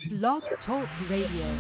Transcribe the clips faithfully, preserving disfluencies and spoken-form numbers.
Blog Talk Radio.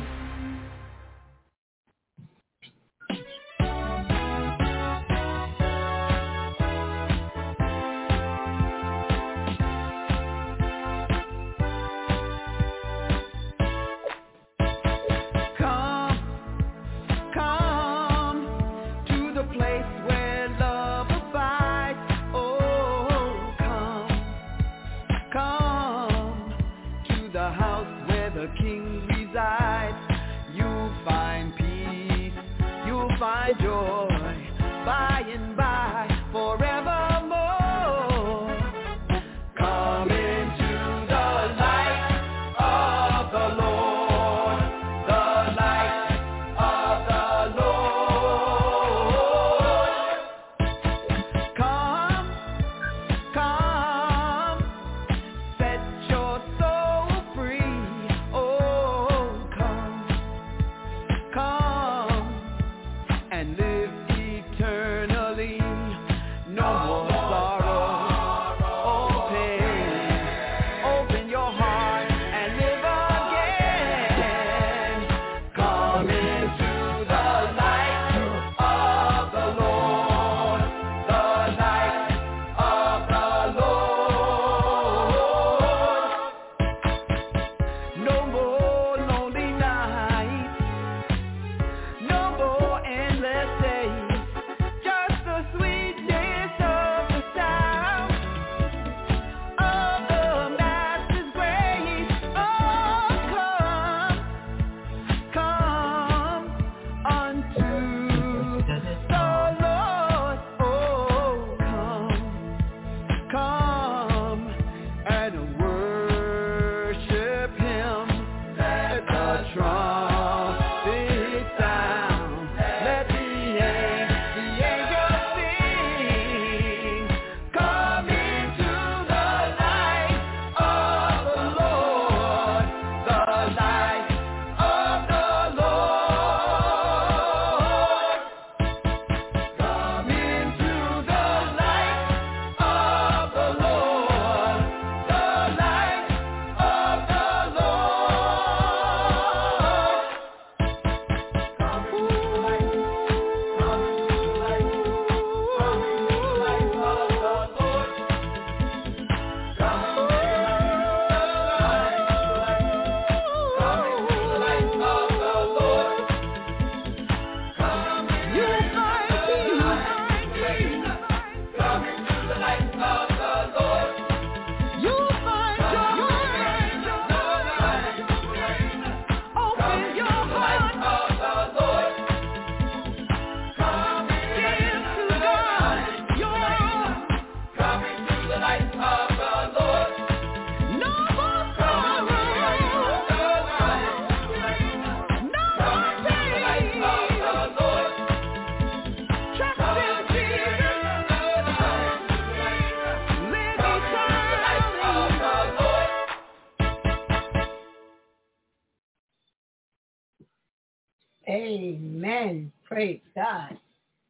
Amen. Praise God.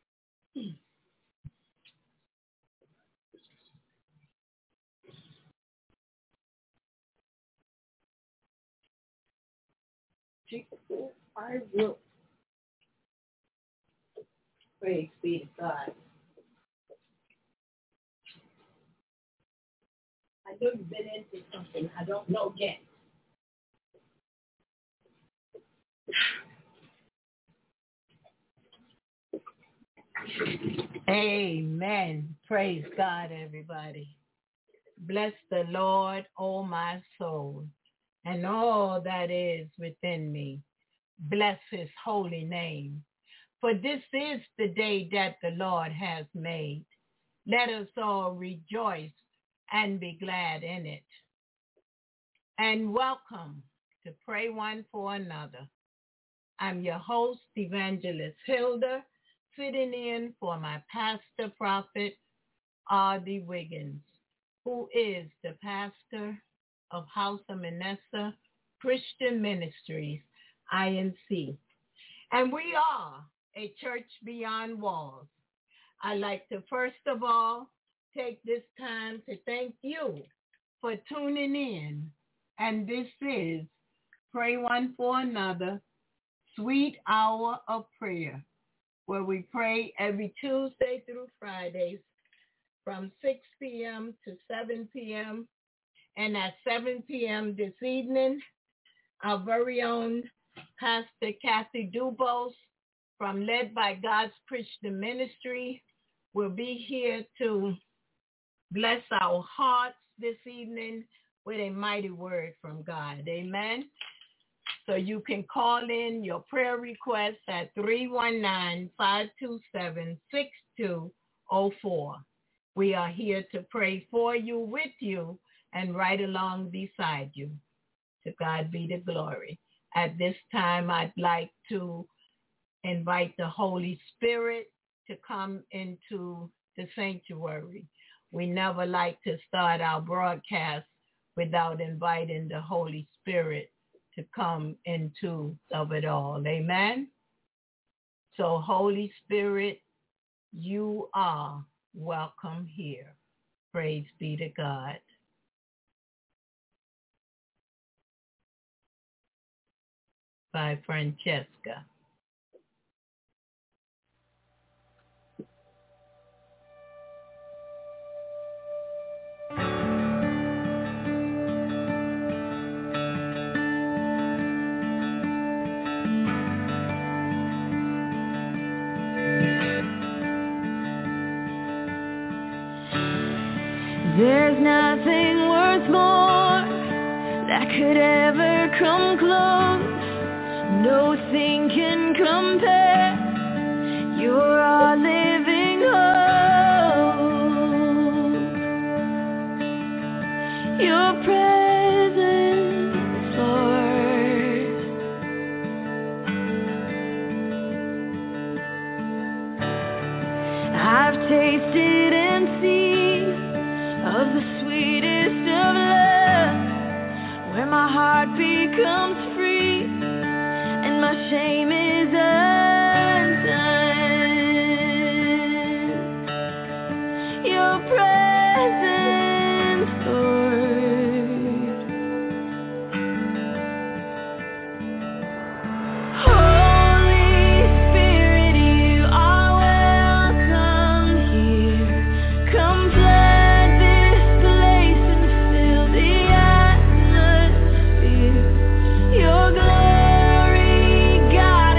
Jesus, I will. Praise be to God. I know you've been into something. I don't know yet. Amen. Praise God, everybody. Bless the Lord, O my soul, and all that is within me. Bless his holy name. For this is the day that the Lord has made. Let us all rejoice and be glad in it. And welcome to Pray One for Another. I'm your host, Evangelist Hilda, sitting in for my pastor prophet, R D Wiggins, who is the pastor of House of Manasseh Christian Ministries, I N C. And we are a church beyond walls. I'd like to first of all take this time to thank you for tuning in. And this is pray one for another, Sweet Hour of Prayer, where we pray every Tuesday through Fridays from six p.m. to seven p.m. And at seven p.m. this evening, our very own Pastor Kathy Dubose from Led by God's Christian Ministry will be here to bless our hearts this evening with a mighty word from God. Amen. So you can call in your prayer requests at three one nine, five two seven, six two zero four. We are here to pray for you, with you, and right along beside you. To God be the glory. At this time, I'd like to invite the Holy Spirit to come into the sanctuary. We never like to start our broadcast without inviting the Holy Spirit to come into of it all. Amen? So, Holy Spirit, you are welcome here. Praise be to God. By Francesca. There's nothing worth more that could ever come close. Nothing can compare. You're our living hope. Your presence, Lord. I've tasted and seen of the sweetest of love, where my heart becomes free and my shame is undone. Your presence, Lord. Holy Spirit, you are welcome here. Come flood this place and fill the atmosphere. Your glory, God,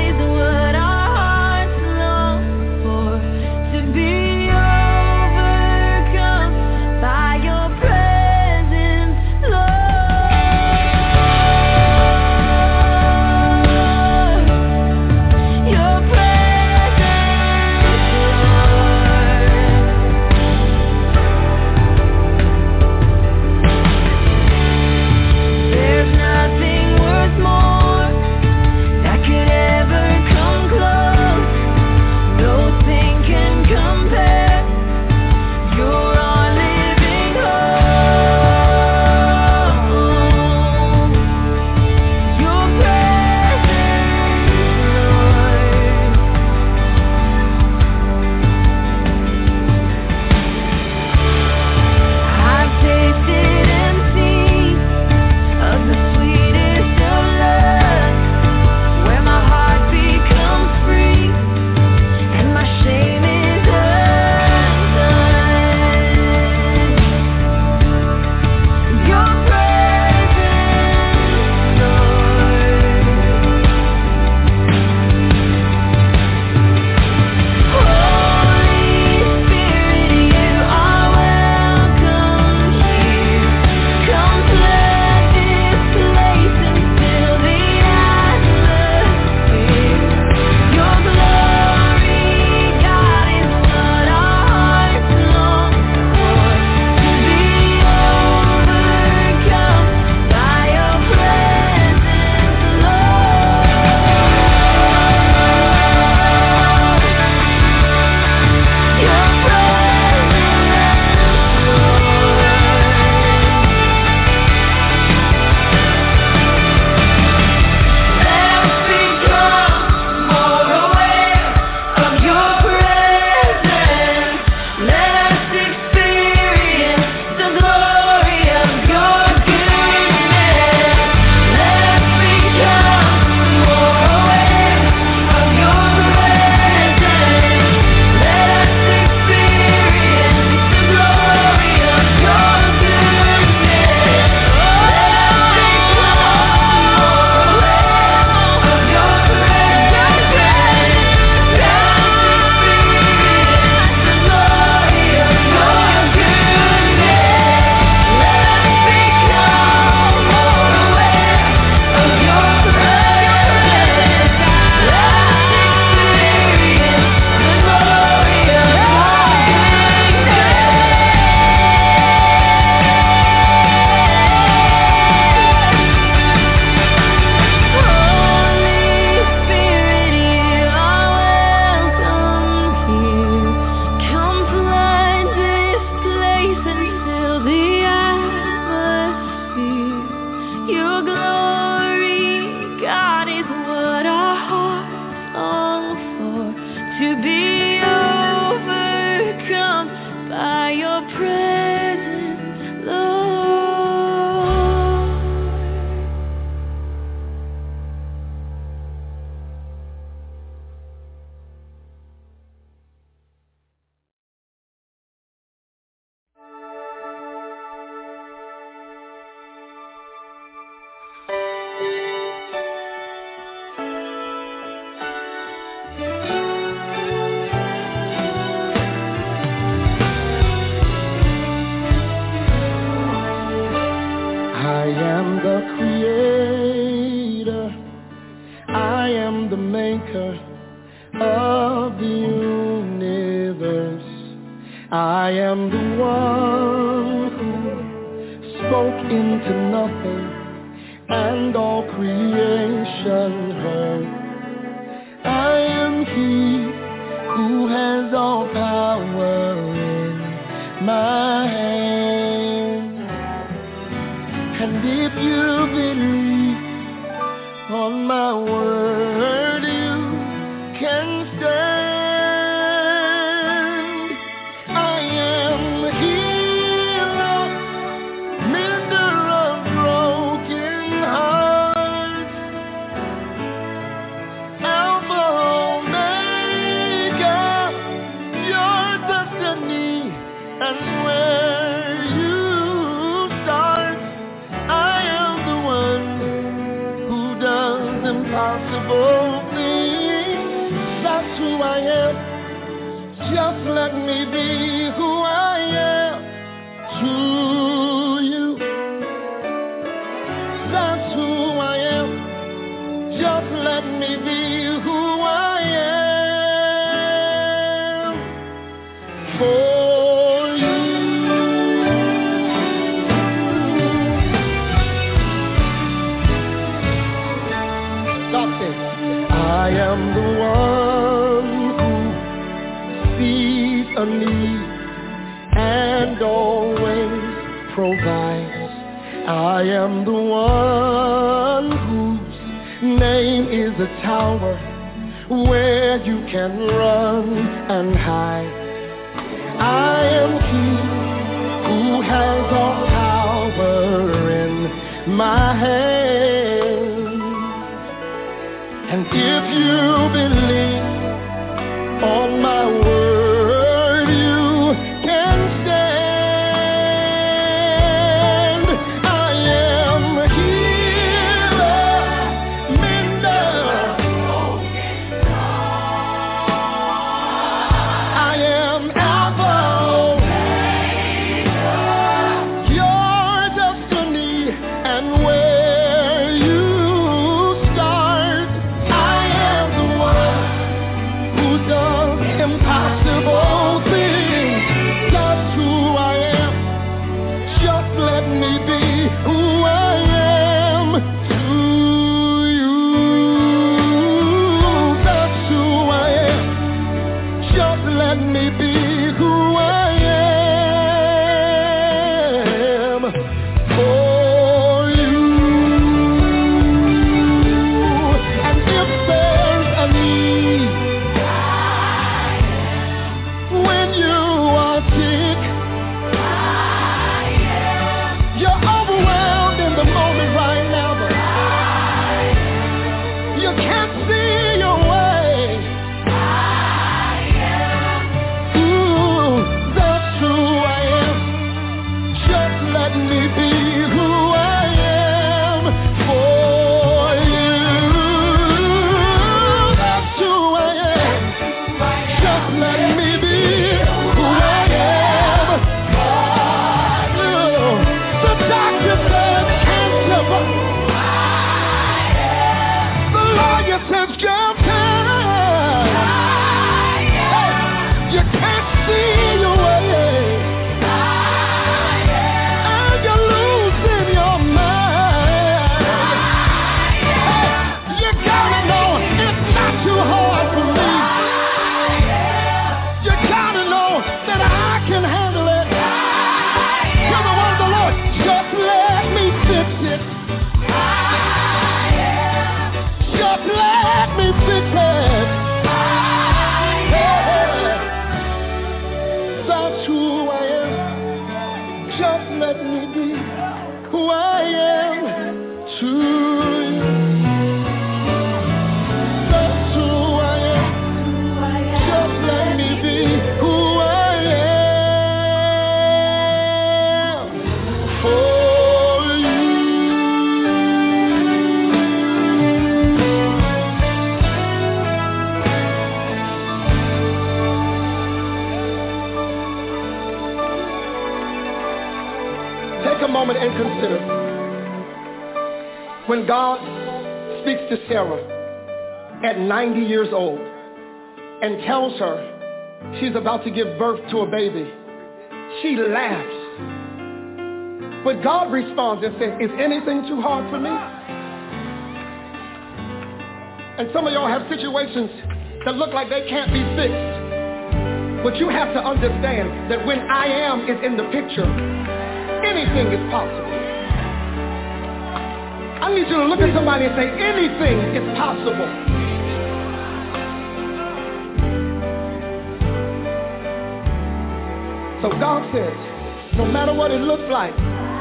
glory, God, is what our hearts long for, to be overcome by your presence, Lord. I am the creator, I am the maker of the universe. I am the one who spoke into nothing and all creation heard. I am he who has all power in my hand. And if you believe on my word, you can stand. I am the healer, mender of broken hearts, Alpha Omega, your destiny, and where you start. I am the one who does impossible things. That's who I am. Just let me be who I am to you. That's who I am. Just let me be who I am for you. Stop this. I am the one who sees a need and always provides. I am the one whose name is a tower where you can run and hide. I am he who has all power in my hand. And if you believe on my word, you can stand. I am a healer, mender. I am Alpha, your destiny, and where you start. I am the one who does impossible When God speaks to Sarah at ninety years old and tells her she's about to give birth to a baby, she laughs. But God responds and says, is anything too hard for me? And some of y'all have situations that look like they can't be fixed. But you have to understand that when I am is in the picture, anything is possible. I need you to look at somebody and say, anything is possible. So God says, no matter what it looks like,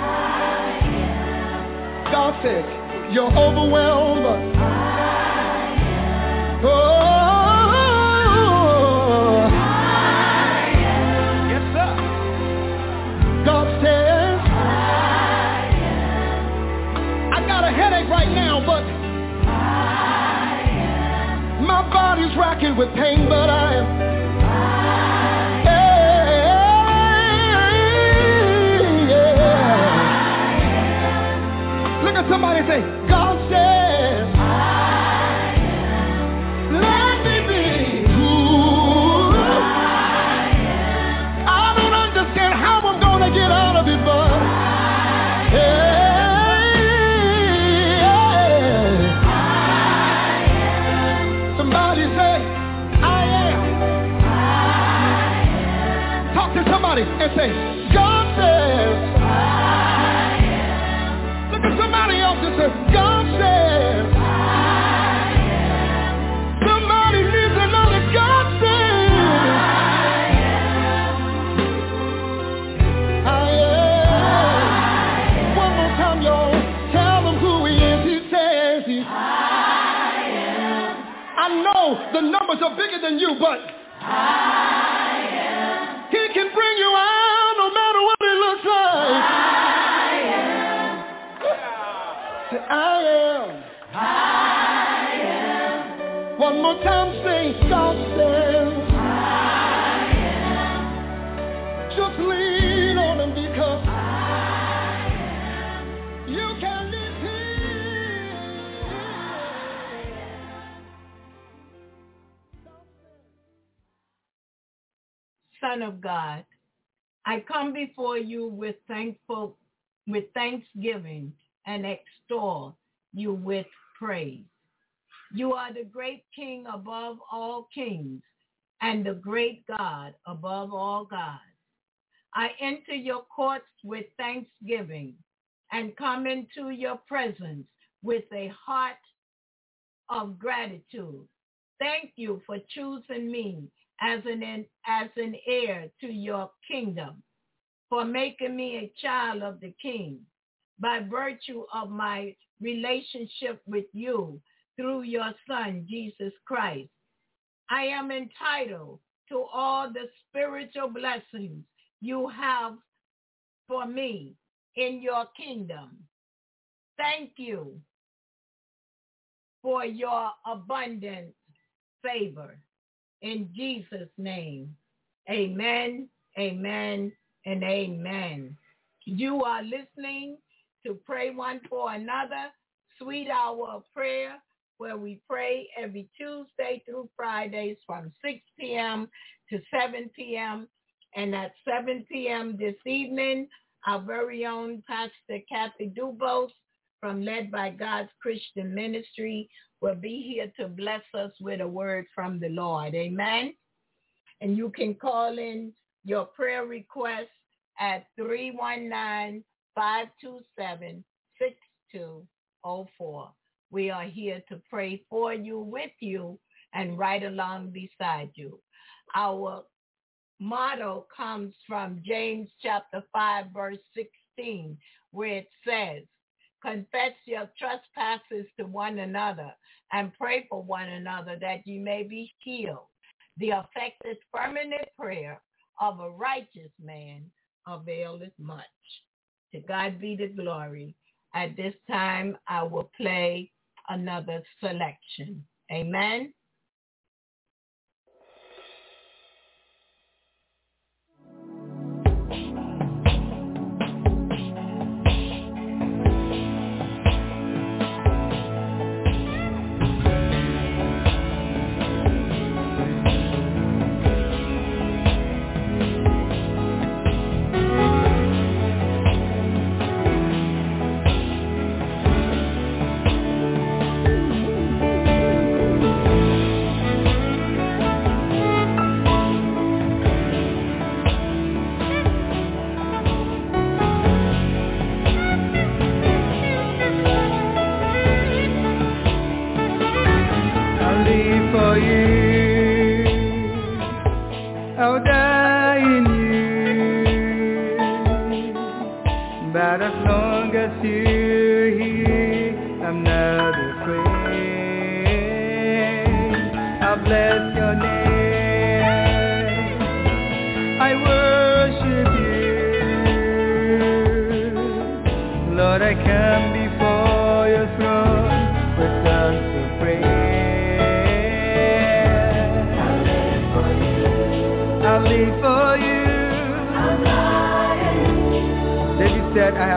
God says, you're overwhelmed. Oh, yes, sir. God says, I got a headache right now, but my body's racking with pain, but I am. Somebody say, God says, I am. Let me be who I am. I don't understand how I'm going to get out of it, but hey, I am. Somebody say, I am. I am. Talk to somebody and say, God says, somebody else that says, God says, I am. Somebody needs to know that God says, I am. I am. One more time, y'all. Tell them who he is. He says, he, I am. I know the numbers are bigger than you, but I am. He can bring you out no matter what it looks like. I am. I am. One more time, say, God says, I am. Just lean on him because I am. You can be peace. Son of God, I come before you with thankful, with thanksgiving, and extol you with praise. You are the great King above all kings and the great God above all gods. I enter your courts with thanksgiving and come into your presence with a heart of gratitude. Thank you for choosing me as an, as an heir to your kingdom, for making me a child of the King, by virtue of my relationship with you through your Son, Jesus Christ. I am entitled to all the spiritual blessings you have for me in your kingdom. Thank you for your abundant favor. In Jesus' name, amen, amen, and amen. You are listening to Pray One for Another, Sweet Hour of Prayer, where we pray every Tuesday through Fridays from six p.m. to seven p.m. And at seven p.m. this evening, our very own Pastor Kathy Dubose from Led by God's Christian Ministry will be here to bless us with a word from the Lord. Amen. And you can call in your prayer requests at three one nine, five two seven, six two zero four. We are here to pray for you, with you, and right along beside you. Our motto comes from James chapter five, verse sixteen, where it says, confess your trespasses to one another and pray for one another that you may be healed. The effective fervent prayer of a righteous man availeth much. To God be the glory. At this time, I will play another selection. Amen.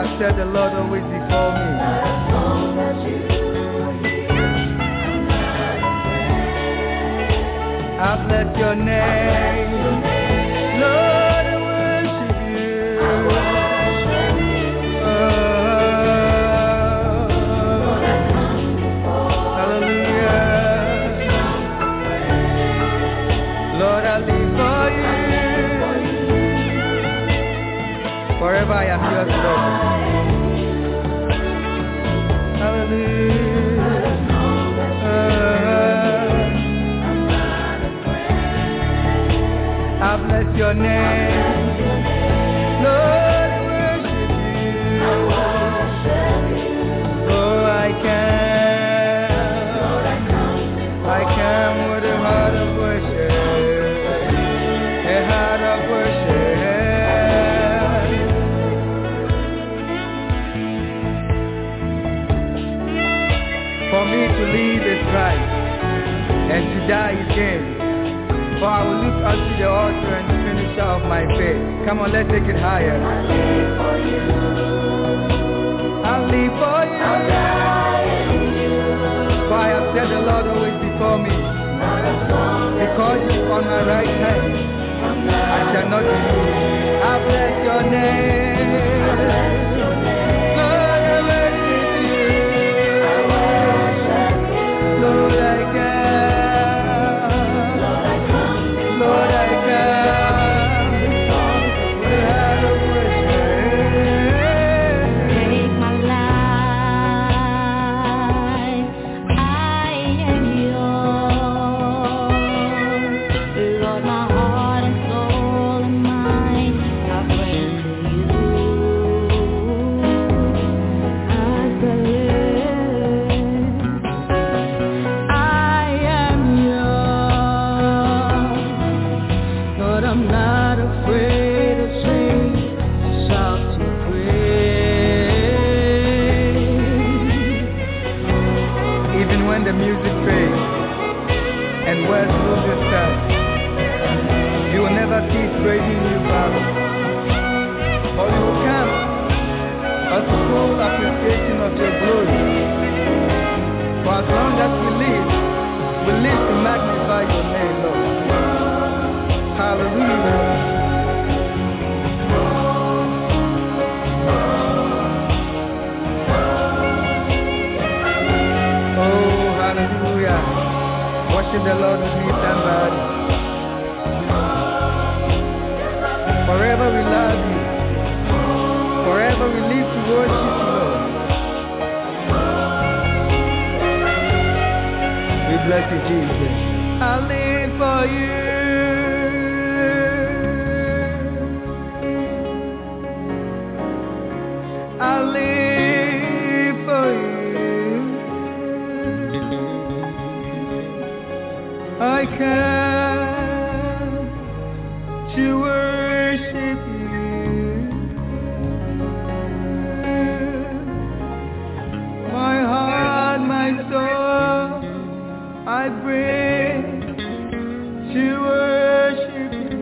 have set the Lord always before me. I bless your name, Lord, I worship you. Oh, hallelujah. Lord, I live for you. Forever I am yours, Lord. Hallelujah. I bless your name, Lord, I worship you. Oh, I can, I can with a heart of worship, a heart of worship. For me to live is Christ, and to die is gain. For I will look unto the author and the finisher of my faith. Come on, let's take it higher. I live for you. I live for you. I'll die in you. For I have set the Lord always before me. Because you are on my right hand, I shall not be moved. I bless your name. Lord, I worship you. Lord, I can. Lord, I come with a heart of worship. Take my life, I am yours. Lord, my heart and soul and mind, I bring to you. I surrender. I am yours. Lord, I'm not afraid to sing, to shout, to praise. Even when the music fades and words lose their touch, you will never cease praising you, Father. For you will come as a full appreciation of your glory. For as long as we live, we live to magnify your name, Lord. Hallelujah. Oh, hallelujah. Worship the Lord with me, somebody. Forever we love you. Forever we live to worship you, Lord. We bless you, Jesus. I live for you. I live for you. I come to worship you. My heart, my soul, I bring to worship you.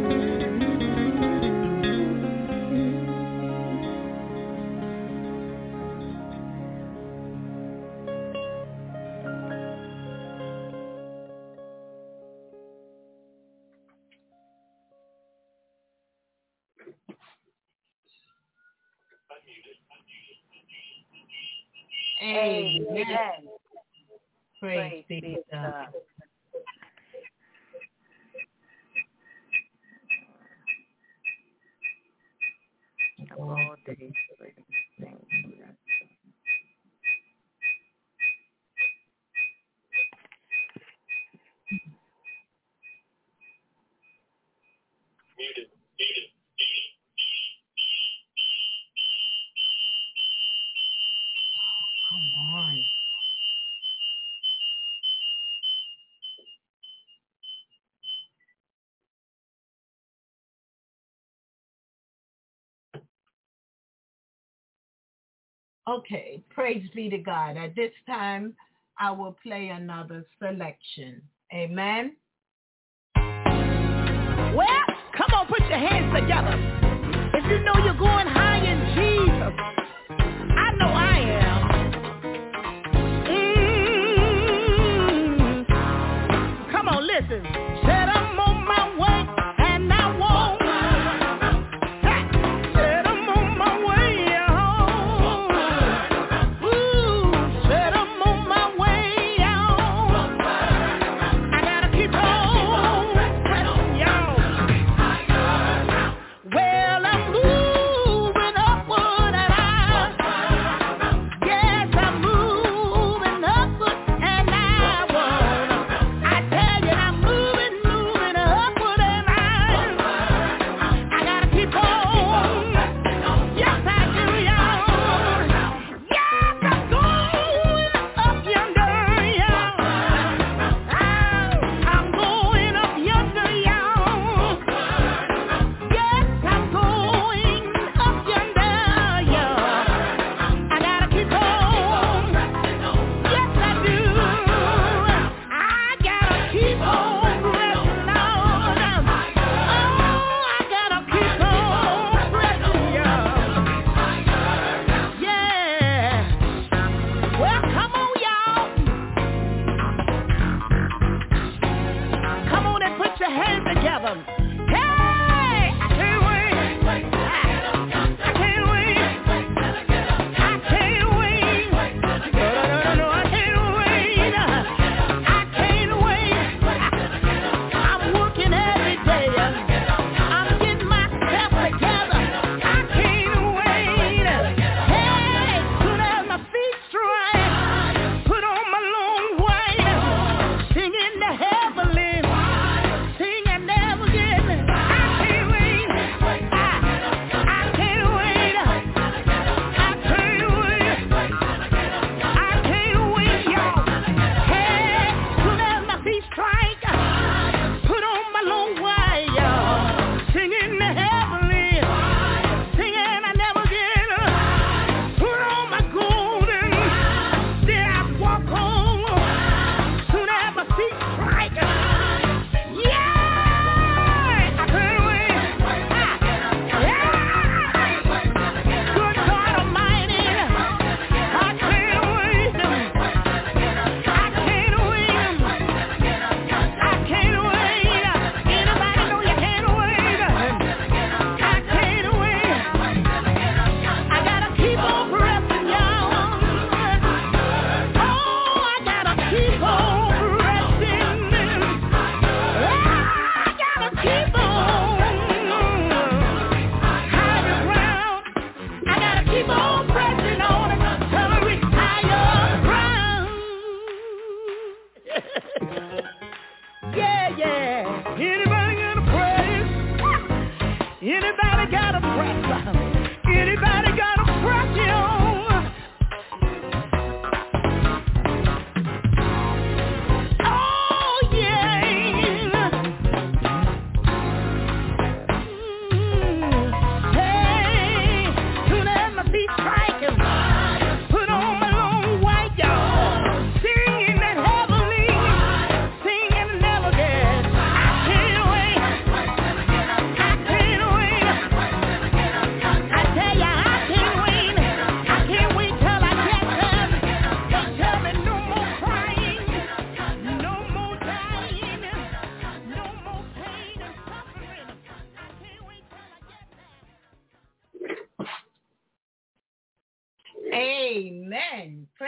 Amen. Amen. Praise be to God. All day. Thank you. Muted. Come on. Okay, praise be to God. At this time, I will play another selection. Amen. Well, come on, put your hands together. If you know you're going high in Jesus,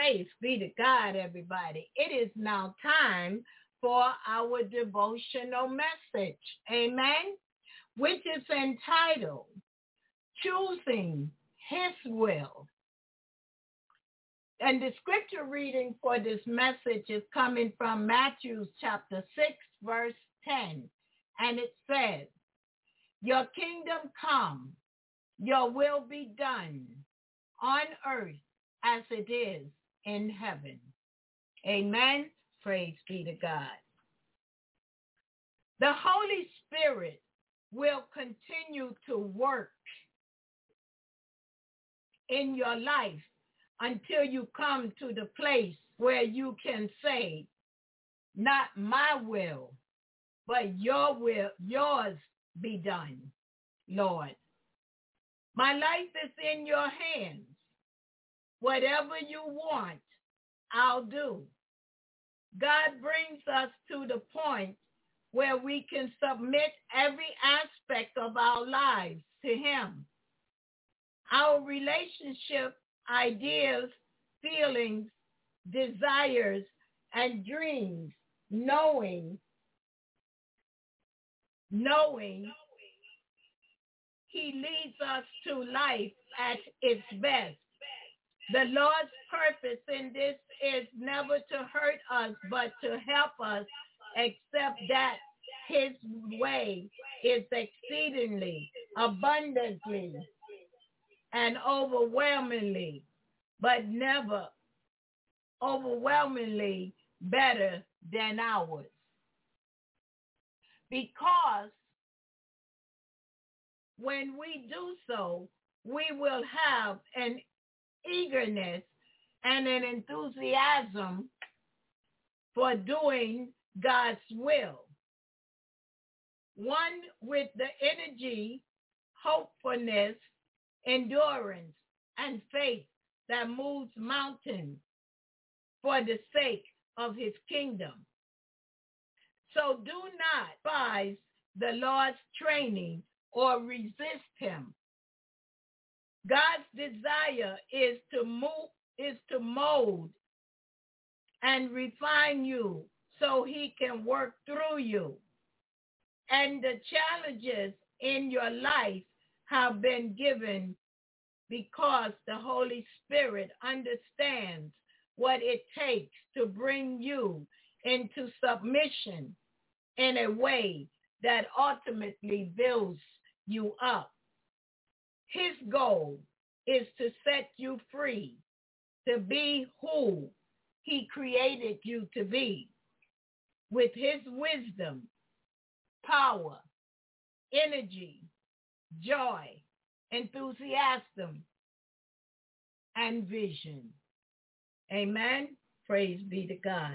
Praise be to God, everybody. It is now time for our devotional message, amen, which is entitled, Choosing His Will. And the scripture reading for this message is coming from Matthew chapter six, verse ten. And it says, your kingdom come, your will be done on earth as it is in heaven. Amen. Praise be to God. The Holy Spirit will continue to work in your life until you come to the place where you can say, not my will, but your will, yours be done, Lord. My life is in your hands. Whatever you want, I'll do. God brings us to the point where we can submit every aspect of our lives to him. Our relationship, ideas, feelings, desires, and dreams, knowing, knowing he leads us to life at its best. The Lord's purpose in this is never to hurt us, but to help us accept that his way is exceedingly, abundantly, and overwhelmingly, but never overwhelmingly better than ours. Because when we do so, we will have an eagerness and an enthusiasm for doing God's will. One with the energy, hopefulness, endurance, and faith that moves mountains for the sake of his kingdom. So do not despise the Lord's training or resist him. God's desire is to move, is to mold and refine you so he can work through you. And the challenges in your life have been given because the Holy Spirit understands what it takes to bring you into submission in a way that ultimately builds you up. His goal is to set you free, to be who he created you to be, with his wisdom, power, energy, joy, enthusiasm, and vision. Amen. Praise be to God.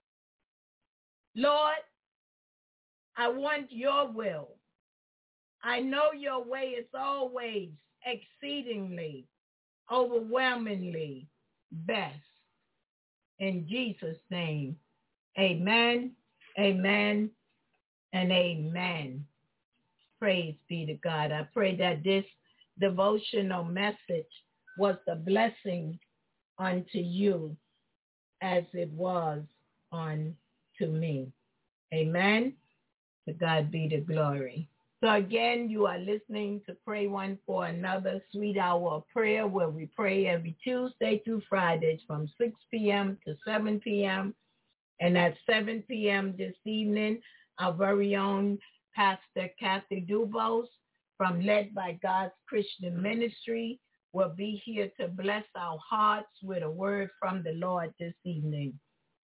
Lord, I want your will. I know your way is always exceedingly, overwhelmingly best. In Jesus' name, amen, amen, and amen. Praise be to God. I pray that this devotional message was a blessing unto you as it was unto me. Amen. To God be the glory. So again, you are listening to Pray One for Another, Sweet Hour of Prayer, where we pray every Tuesday through Fridays from six p.m. to seven p.m. And at seven p.m. this evening, our very own Pastor Kathy Dubose from Led by God's Christian Ministry will be here to bless our hearts with a word from the Lord this evening.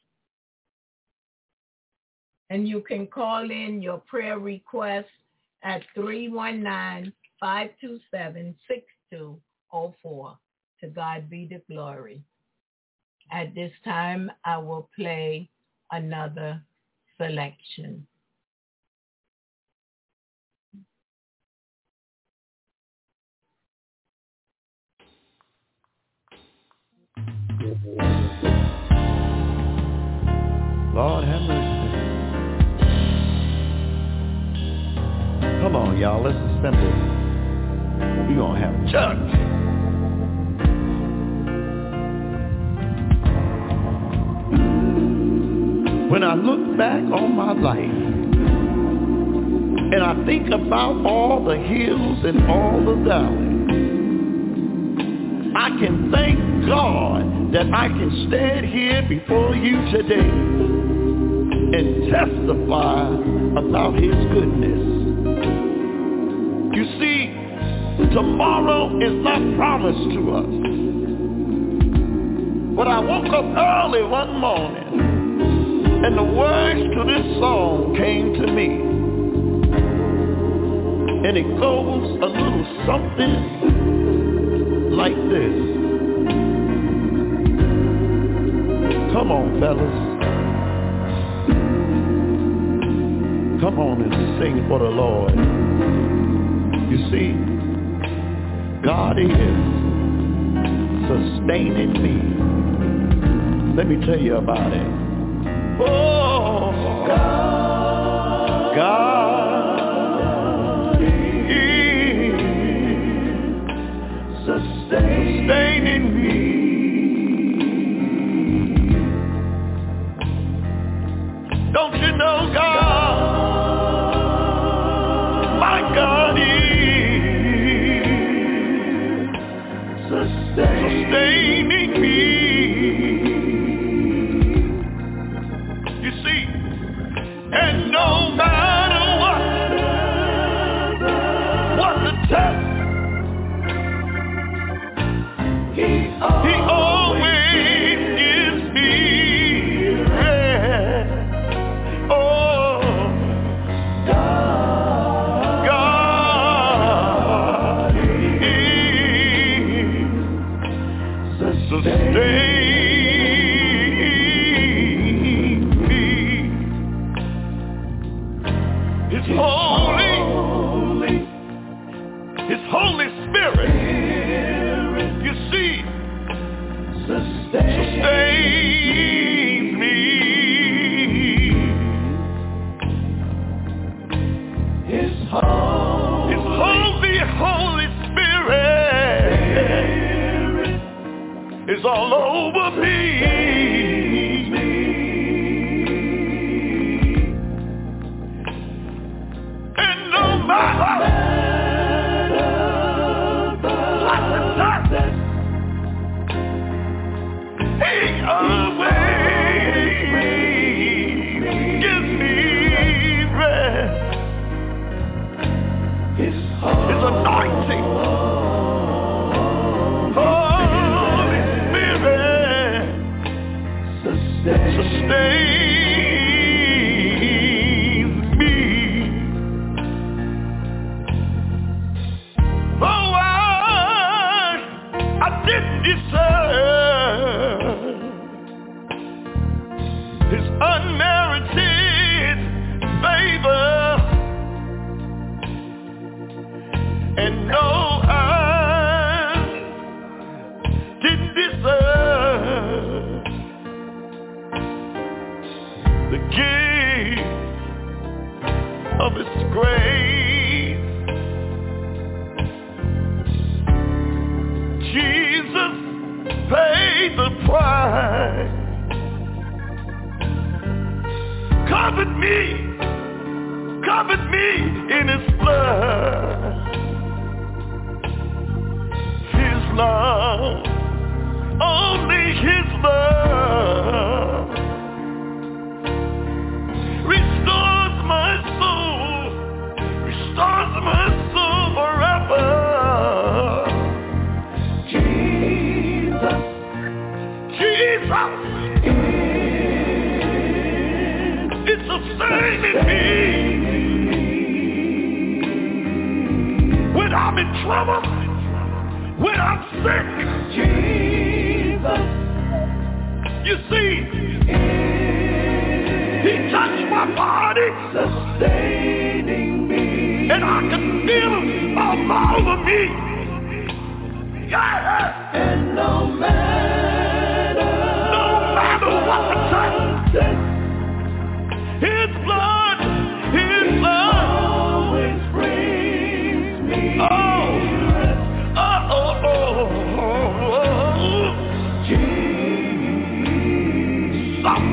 And you can call in your prayer requests at three one nine, five two seven, six two zero four. To God be the glory. At this time, I will play another selection. Lord have mercy. Come on, y'all, let's assemble. We're going to have church. When I look back on my life and I think about all the hills and all the valleys, I can thank God that I can stand here before you today and testify about his goodness. You see, tomorrow is not promised to us. But I woke up early one morning and the words to this song came to me. And it goes a little something like this. Come on, fellas. Come on and sing for the Lord. You see, God is sustaining me. Let me tell you about it. Oh, God, God is sustaining me. Don't you know God, my God is sustaining me. And no matter what, what the test, he always, he always gives me rest. Oh, God, God is sustaining. Holy, his Holy Spirit, you see, sustains me. His holy, his holy, Holy Spirit is all over me.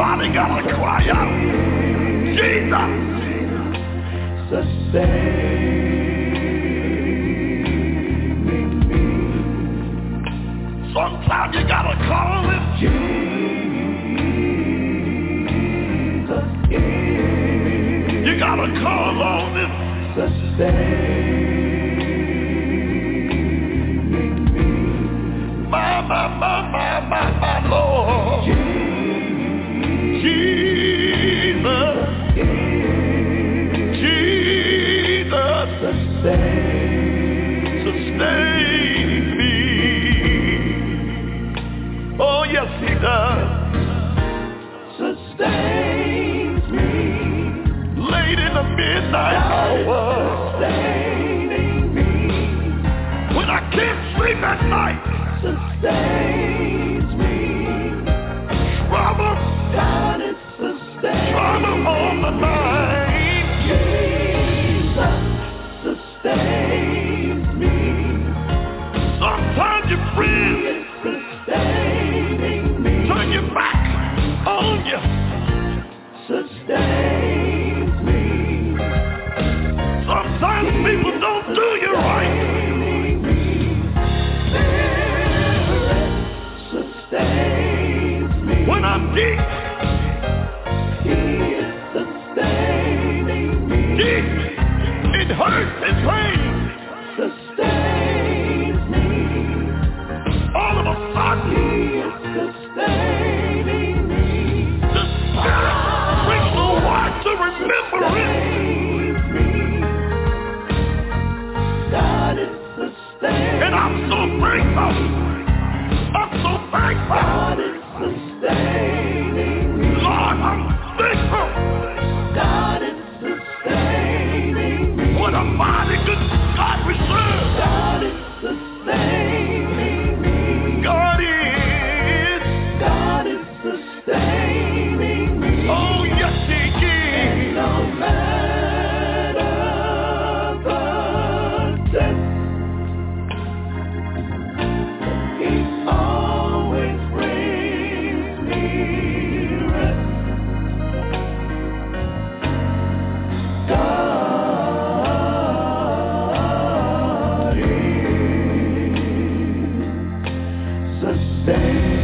Somebody gotta cry out. Jesus. Sustaining me. Sometimes you gotta call him Jesus. You gotta call on him. Sustaining me. My, my, my, my, my, my Lord. Jesus. Jesus. Sustain. Sustain me. Oh, yes, he does. Sustains me. Late in the midnight hour. Sustaining me. When I can't sleep at night. Sustains me. Trouble. God is sustains. Trouble on the mind. Jesus sustains me. Sometimes your friend is sustaining me. Turn your back on you. Sustains me. Sometimes people don't do you right. Sustains me. When I'm deep, he is sustaining me. Deep, it hurts, it pains. Sustains me. All of a sudden, he is sustaining me. The Spirit brings the word to remembrance. God is sustaining. And I'm so grateful. I'm so thankful. God is sustaining me. Lord, I'm thankful. God is sustaining me. What a mighty good God we serve. God is sustaining me. God is. God is sustaining me. Oh, yes, he is. And no matter the test, he always brings me rest. God is sustaining.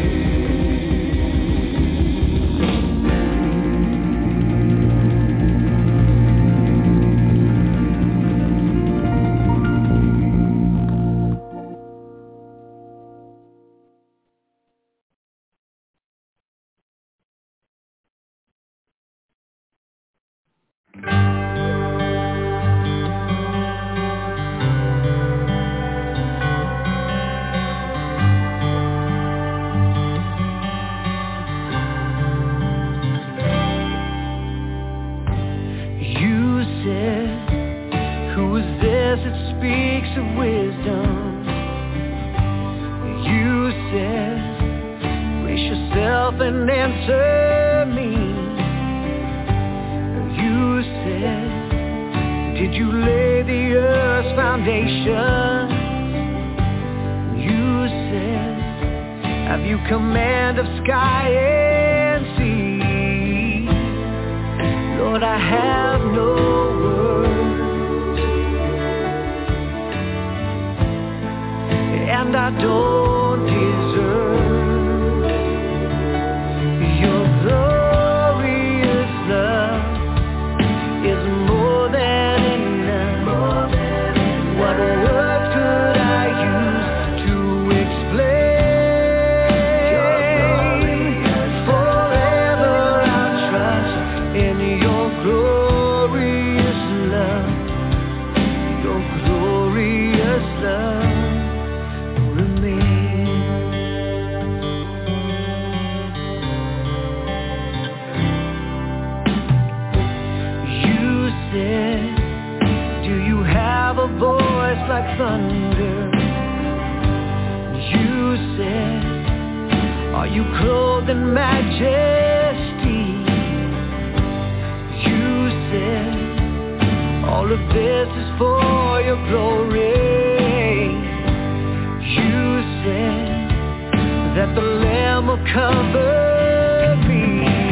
You said, who is this that speaks of wisdom? You said, brace yourself and answer me. You said, did you lay the earth's foundation? You said, have you command of sky and sea? Lord, I have no words, and I don't deserve your glorious love is more than enough. What words could I use to explain? Forever I'll trust in your glorious love. Your glorious love remains. You said, do you have a voice like thunder? You said, are you clothed in majesty? You said, all of this is for your glory. You said that the Lamb will cover me.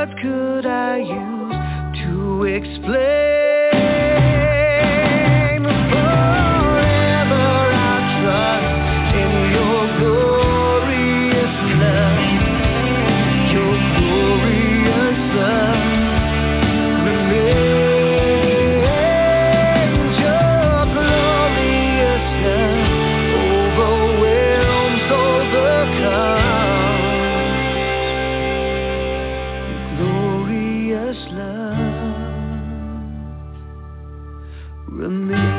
words could I use to explain? Forever I'll trust in your glorious love, your glorious love remains. Your glorious love overwhelms, overcomes. Glorious love remains.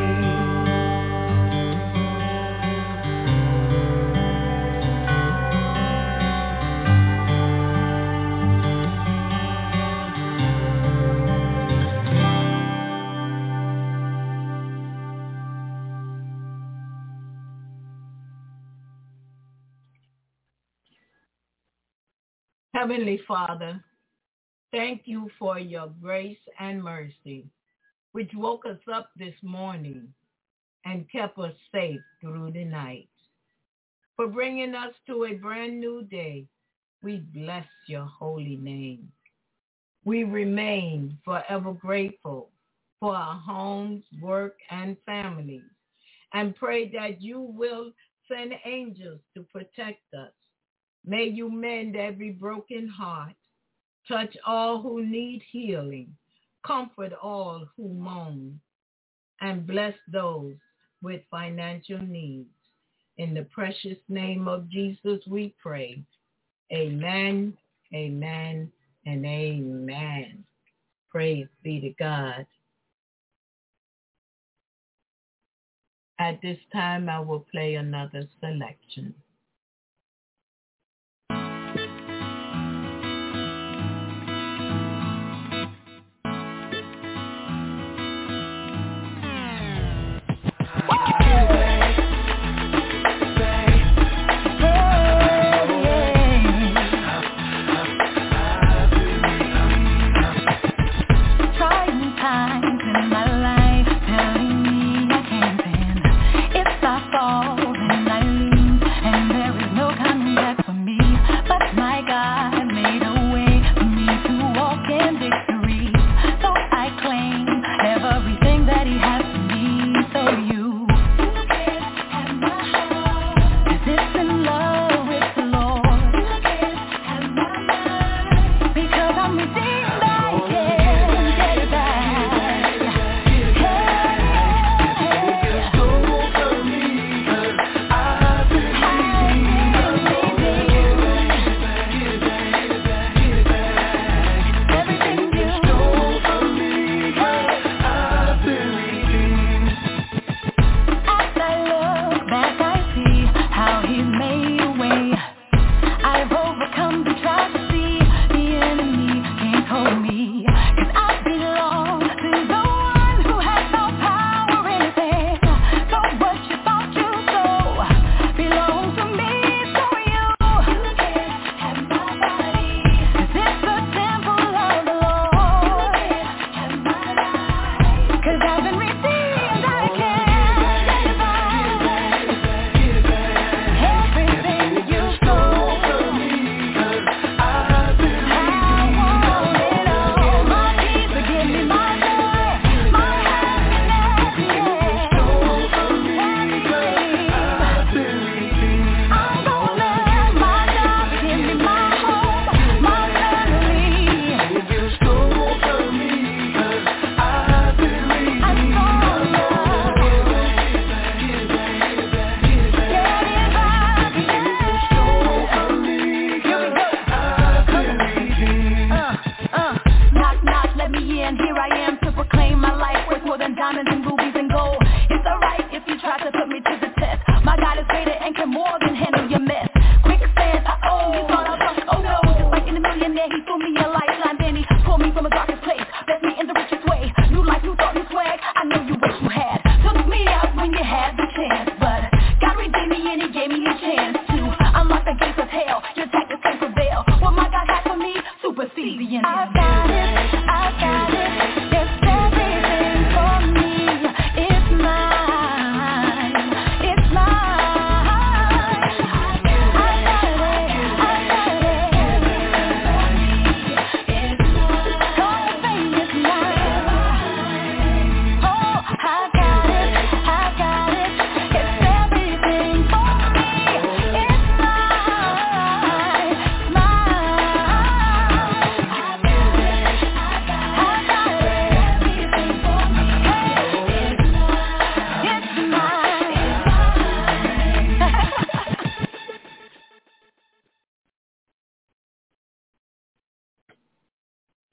Heavenly Father, thank you for your grace and mercy, which woke us up this morning and kept us safe through the night. For bringing us to a brand new day, we bless your holy name. We remain forever grateful for our homes, work, and families, and pray that you will send angels to protect us. May you mend every broken heart, touch all who need healing, comfort all who moan, and bless those with financial needs. In the precious name of Jesus we pray. Amen, amen, and amen. Praise be to God. At this time, I will play another selection.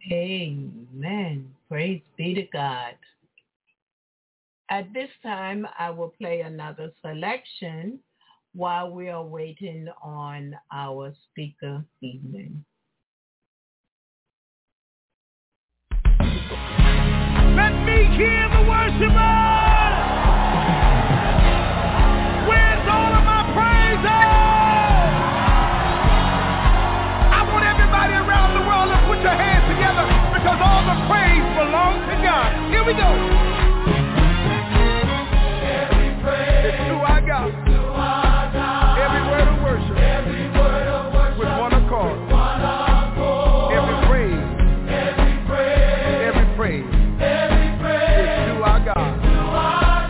Amen. Praise be to God. At this time, I will play another selection while we are waiting on our speaker evening. Let me hear the worshipers! Where's all of my praises? I want everybody around the world to put your hands together because all the praise belongs to God. Here we go. Every praise it's to our God. To our God. Every word of worship. Every word of worship. With one accord. One accord. Every praise. Every praise. Every praise. Every praise. It's to our God. To our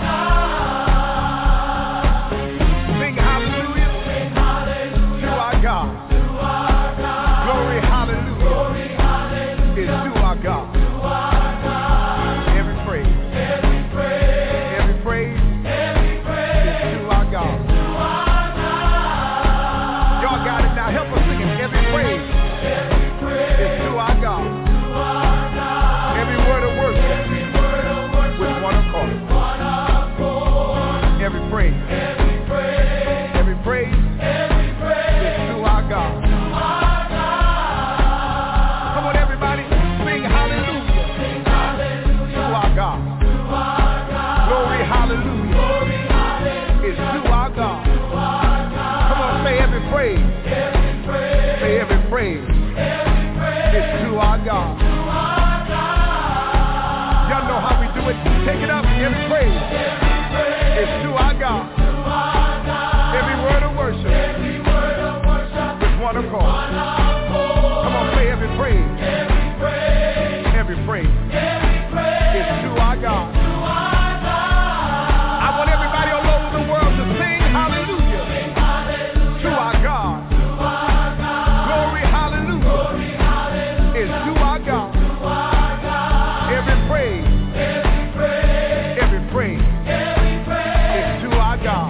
God. Sing hallelujah. Sing hallelujah. To our God. To our God. Glory hallelujah. Glory hallelujah. It's to our God. To our God. Every praise. Every praise. Every praise. Every praise. It's to our God. To our God. Y'all got it now. Help us sing it. Every praise. Every praise. It's to our God. To our God. Every word of worship. Every word of worship. With one accord. One accord. Every praise. Every praise. Every praise. Every praise. It's to our God. To our God. Come on, everybody. Sing hallelujah. Sing hallelujah. To our God. To our God. Glory hallelujah. Glory hallelujah. It's to our God. To our God. Come on, say every praise. Every praise. Say every praise. Every praise. It's to our God. To our God. Y'all know how we do it. Take it up. Every praise. Every praise. It's to our God. To our God. Every word of worship. Every word of worship. With one accord. One accord. Come on, say every praise. Every praise. Every praise. Every praise. It's to our God. To our God. I want everybody all over the world to sing hallelujah. Sing hallelujah. To our God. To our God. Glory hallelujah. Glory hallelujah. It's to our God. To our God. Every praise. Every praise. Every praise. Every praise. It's to our God.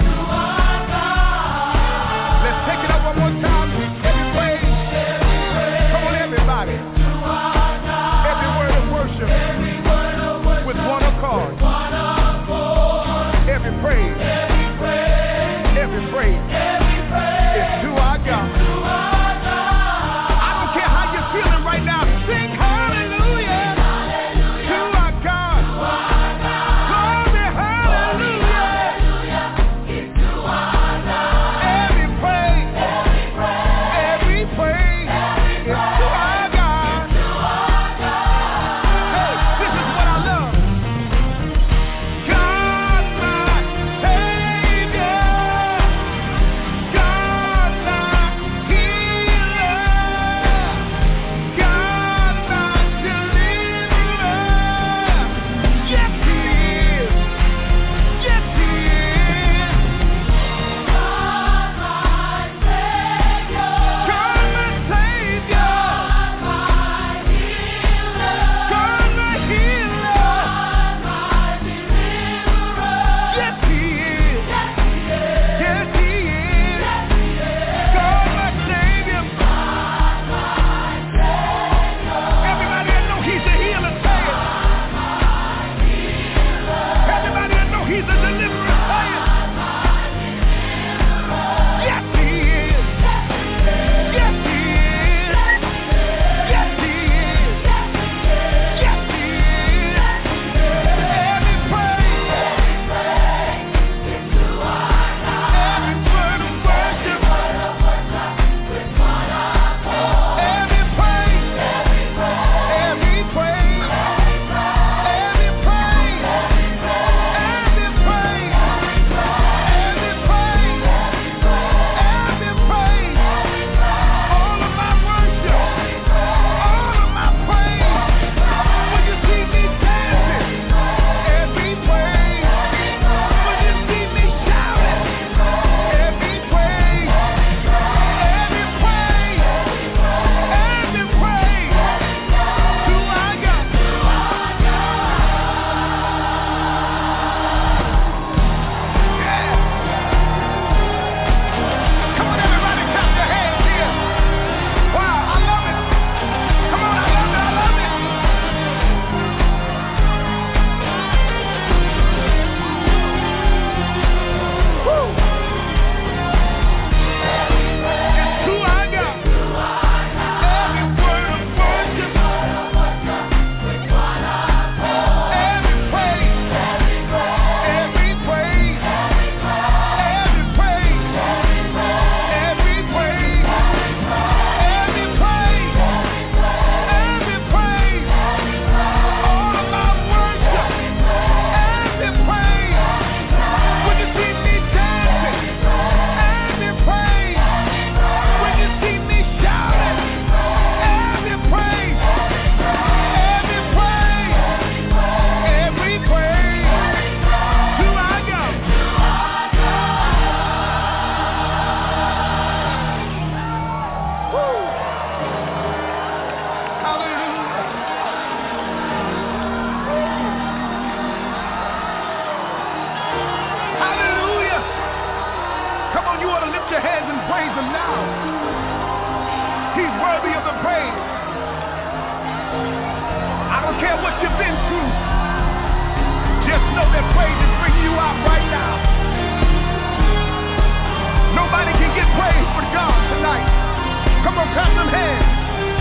care what you've been through. Just know that praise is bringing you out right now. Nobody can get praise but God tonight. Come on, clap them hands.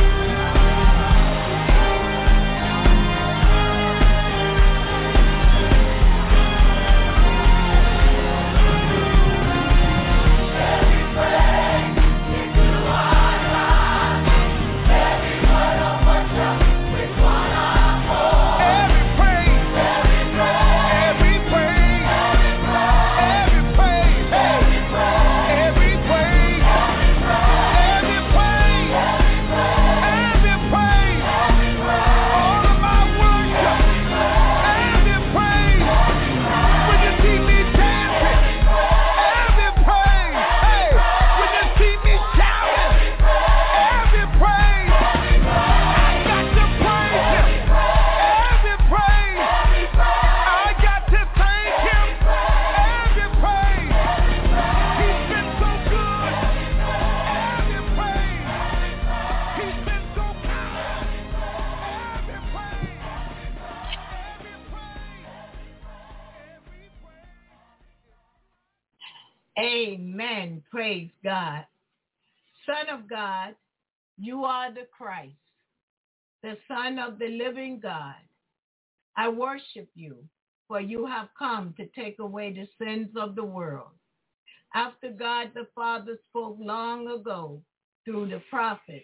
Amen. Praise God. Son of God, you are the Christ, the Son of the living God. I worship you, for you have come to take away the sins of the world. After God the Father spoke long ago through the prophets,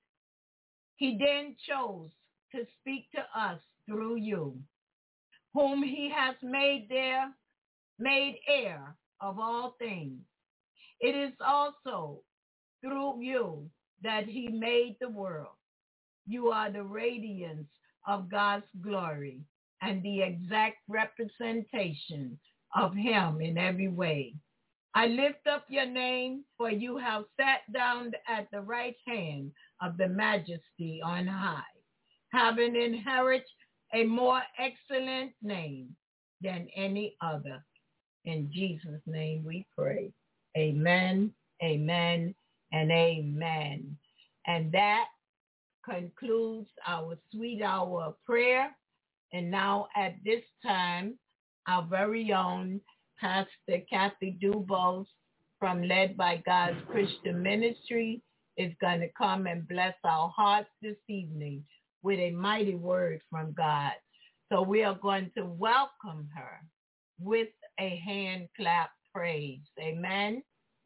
he then chose to speak to us through you, whom he has made there, made heir of all things. It is also through you that he made the world. You are the radiance of God's glory and the exact representation of him in every way. I lift up your name, for you have sat down at the right hand of the majesty on high, having inherited a more excellent name than any other. In Jesus' name we pray. Amen, amen, and amen. And that concludes our sweet hour of prayer. And now at this time, our very own Pastor Kathy Dubose from Led by God's Christian Ministry is going to come and bless our hearts this evening with a mighty word from God. So we are going to welcome her with a hand clap praise. Amen.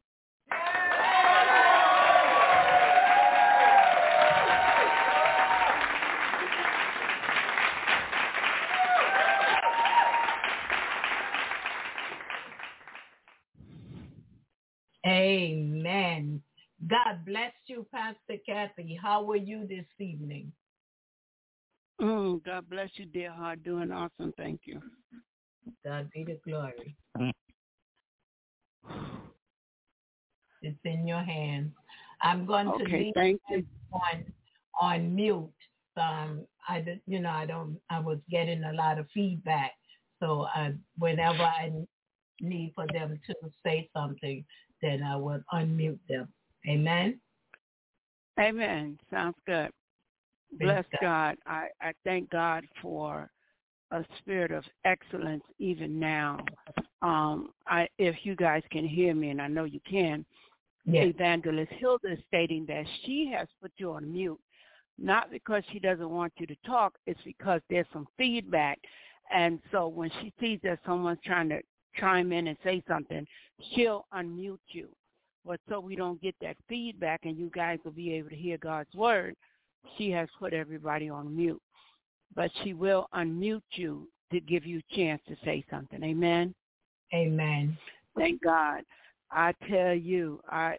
Amen. God bless you, Pastor Kathy. How are you this evening? Mm, God bless you, dear heart. Doing awesome. Thank you. God be the glory. It's in your hands. I'm going to okay, leave thank you. on on mute. Um, I did, you know, I don't. I was getting a lot of feedback, so I, whenever I need for them to say something, then I will unmute them. Amen. Amen. Sounds good. Bless God. God. I, I thank God for a spirit of excellence even now. Um, I, if you guys can hear me, and I know you can, yes. Evangelist Hilda is stating that she has put you on mute, not because she doesn't want you to talk, it's because there's some feedback. And so when she sees that someone's trying to chime in and say something, she'll unmute you. But so we don't get that feedback and you guys will be able to hear God's word, she has put everybody on mute. But she will unmute you to give you a chance to say something. Amen? Amen. Thank God. I tell you, I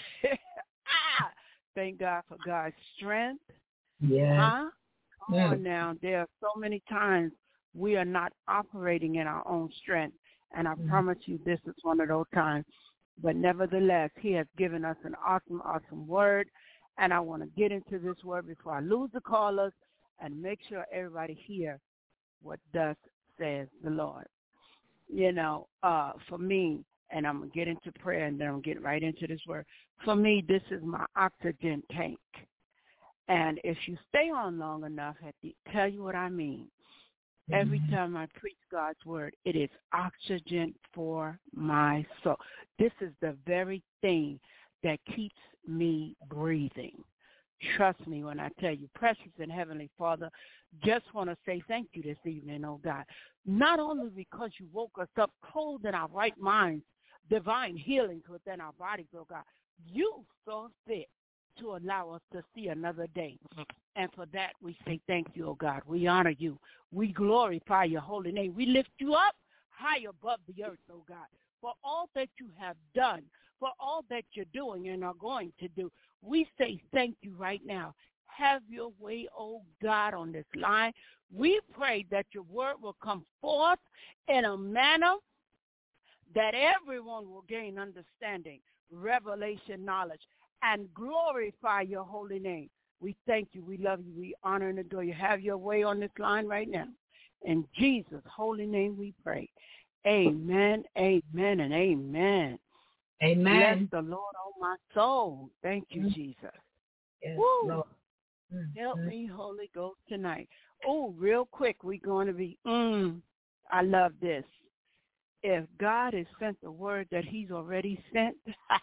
thank God for God's strength. Yeah. Huh? Come yeah. on now. There are so many times we are not operating in our own strength. And I mm. promise you this is one of those times. But nevertheless, he has given us an awesome, awesome word. And I want to get into this word before I lose the callers and make sure everybody hear what thus says the Lord. You know, uh, for me, and I'm going to get into prayer and then I'm going to get right into this word. For me, this is my oxygen tank. And if you stay on long enough, I tell you what I mean. Every time I preach God's word, it is oxygen for my soul. This is the very thing that keeps me breathing. Trust me when I tell you, precious and heavenly Father, just want to say thank you this evening, oh God. Not only because you woke us up clothed in our right minds, divine healings within our bodies, oh God, you saw fit to allow us to see another day. And for that, we say thank you, oh God. We honor you. We glorify your holy name. We lift you up high above the earth, oh God, for all that you have done, for all that you're doing and are going to do. We say thank you right now. Have your way, oh God, on this line. We pray that your word will come forth in a manner that everyone will gain understanding, revelation, knowledge, and glorify your holy name. We thank you. We love you. We honor and adore you. Have your way on this line right now. In Jesus' holy name we pray. Amen, amen, and amen. Amen. Bless the Lord, oh my soul. Thank you, mm-hmm. Jesus. Yes, Woo. Lord. Mm-hmm. Help me, Holy Ghost, tonight. Oh, real quick, we're going to be, mm, I love this. If God has sent the word that he's already sent,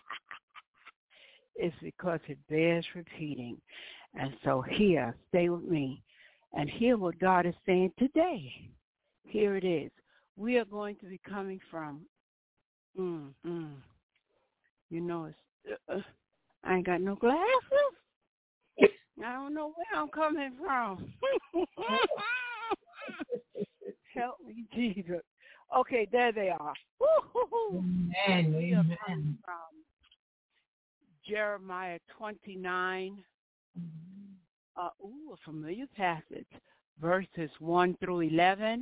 it's because it bears repeating. And so here, stay with me and hear what God is saying today. Here it is. We are going to be coming from, mm, mm, you know, it's, uh, I ain't got no glasses. I don't know where I'm coming from. Help me, Jesus. Okay, there they are. Amen. We are coming from Jeremiah twenty-nine. Uh, ooh, a familiar passage. Verses one through eleven.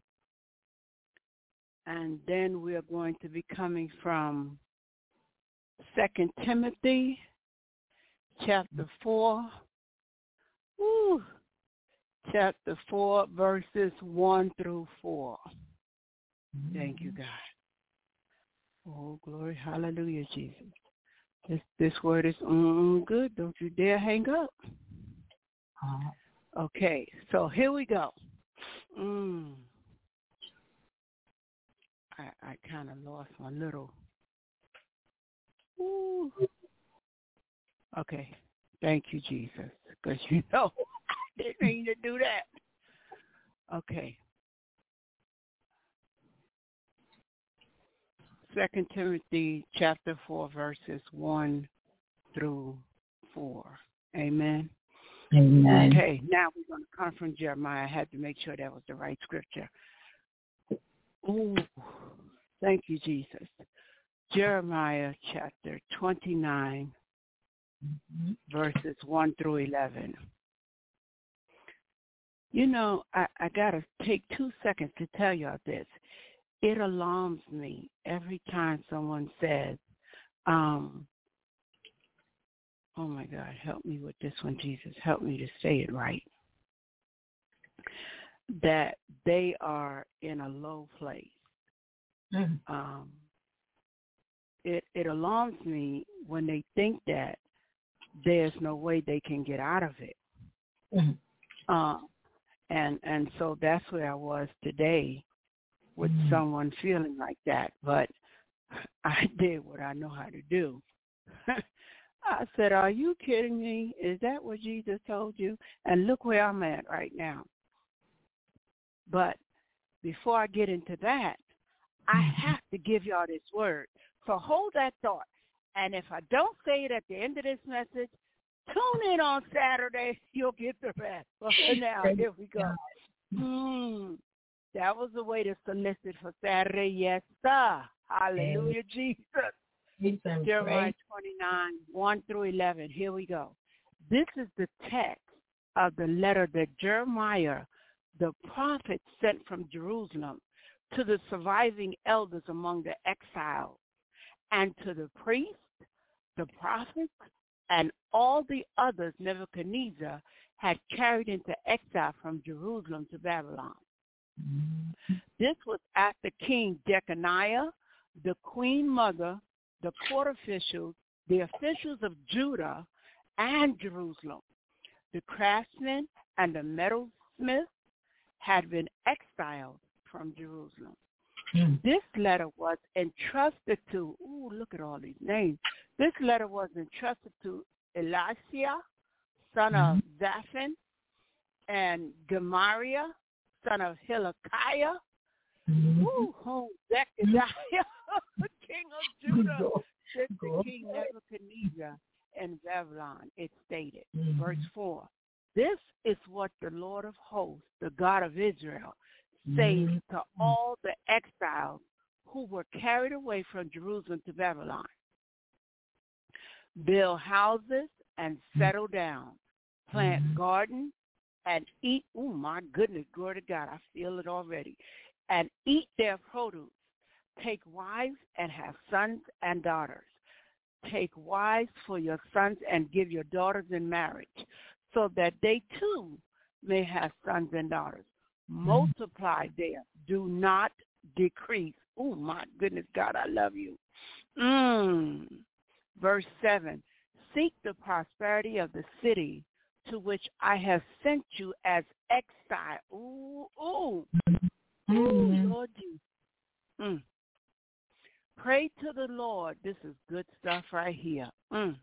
And then we are going to be coming from Second Timothy chapter four. Ooh, chapter four, verses one through four. Thank you, God. Oh, glory, hallelujah, Jesus. This this word is mm, good. Don't you dare hang up. Okay, so here we go. Mm. I, I kind of lost my little. Ooh. Okay, thank you, Jesus, because you know I didn't mean to do that. Okay. Second Timothy chapter four, verses one through four. Amen. Amen. Okay, now we're going to come from Jeremiah. I had to make sure that was the right scripture. Ooh, thank you, Jesus. Jeremiah chapter twenty-nine, mm-hmm. verses one through eleven. You know, I, I got to take two seconds to tell y'all this. It alarms me every time someone says, um, oh, my God, help me with this one, Jesus. Help me to say it right. That they are in a low place. Mm-hmm. Um, it, it alarms me when they think that there's no way they can get out of it. Mm-hmm. Uh, and, and so that's where I was today. With mm. someone feeling like that, but I did what I know how to do. I said, are you kidding me? Is that what Jesus told you? And look where I'm at right now. But before I get into that, I have to give y'all this word. So hold that thought. And if I don't say it at the end of this message, tune in on Saturday. You'll get the rest. But for now, here we go. Mm. That was the way to solicit for Saturday. Yes, sir. Hallelujah, Jesus. Jeremiah twenty-nine, one through eleven. Here we go. This is the text of the letter that Jeremiah, the prophet, sent from Jerusalem to the surviving elders among the exiles and to the priests, the prophets, and all the others Nebuchadnezzar had carried into exile from Jerusalem to Babylon. This was after King Jeconiah, the queen mother, the court officials, the officials of Judah and Jerusalem, the craftsman and the metalsmith had been exiled from Jerusalem. Mm. This letter was entrusted to, ooh, look at all these names. This letter was entrusted to Elisha, son mm-hmm. of Zaphan, and Gemariah, son of Hilkiah, mm-hmm. ooh, whom Zechariah, king of Judah, sent to King Nebuchadnezzar in Babylon, it stated. Mm-hmm. Verse four, this is what the Lord of hosts, the God of Israel, says mm-hmm. to all the exiles who were carried away from Jerusalem to Babylon. Build houses and settle down, plant mm-hmm. gardens and eat, oh my goodness, glory to God, I feel it already, and eat their produce. Take wives and have sons and daughters. Take wives for your sons and give your daughters in marriage, so that they too may have sons and daughters. Multiply there. Do not decrease. Oh, my goodness, God, I love you. Mm. Verse seven, seek the prosperity of the city to which I have sent you as exile. Ooh, ooh. Mm-hmm. Ooh, Lord Jesus. Mm. Pray to the Lord. This is good stuff right here. Mm.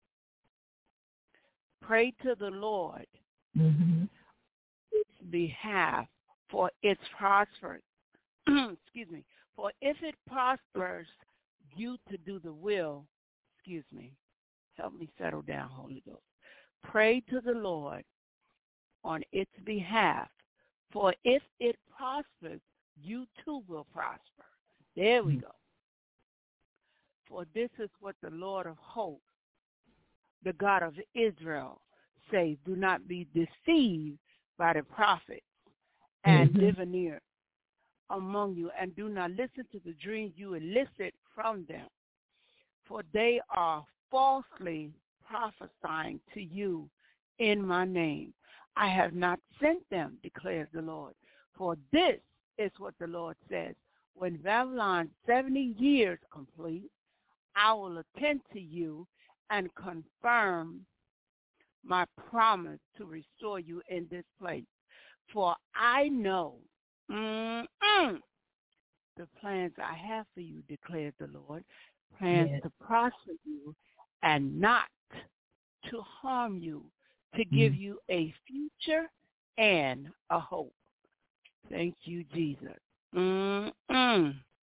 Pray to the Lord mm-hmm. its behalf, for its prosperous. Excuse me. For if it prospers you to do the will, excuse me, help me settle down, Holy Ghost. Pray to the Lord on its behalf, for if it prospers, you too will prosper. There we go. For this is what the Lord of hosts, the God of Israel, says, do not be deceived by the prophets and mm-hmm. diviners among you, and do not listen to the dreams you elicit from them, for they are falsely prophesying to you in my name. I have not sent them, declares the Lord. For this is what the Lord says, when Babylon's seventy years complete, I will attend to you and confirm my promise to restore you in this place. For I know mm-mm, the plans I have for you, declares the Lord, plans yes. to prosper you and not to harm you, to give mm. you a future and a hope. Thank you, Jesus. Mm-mm.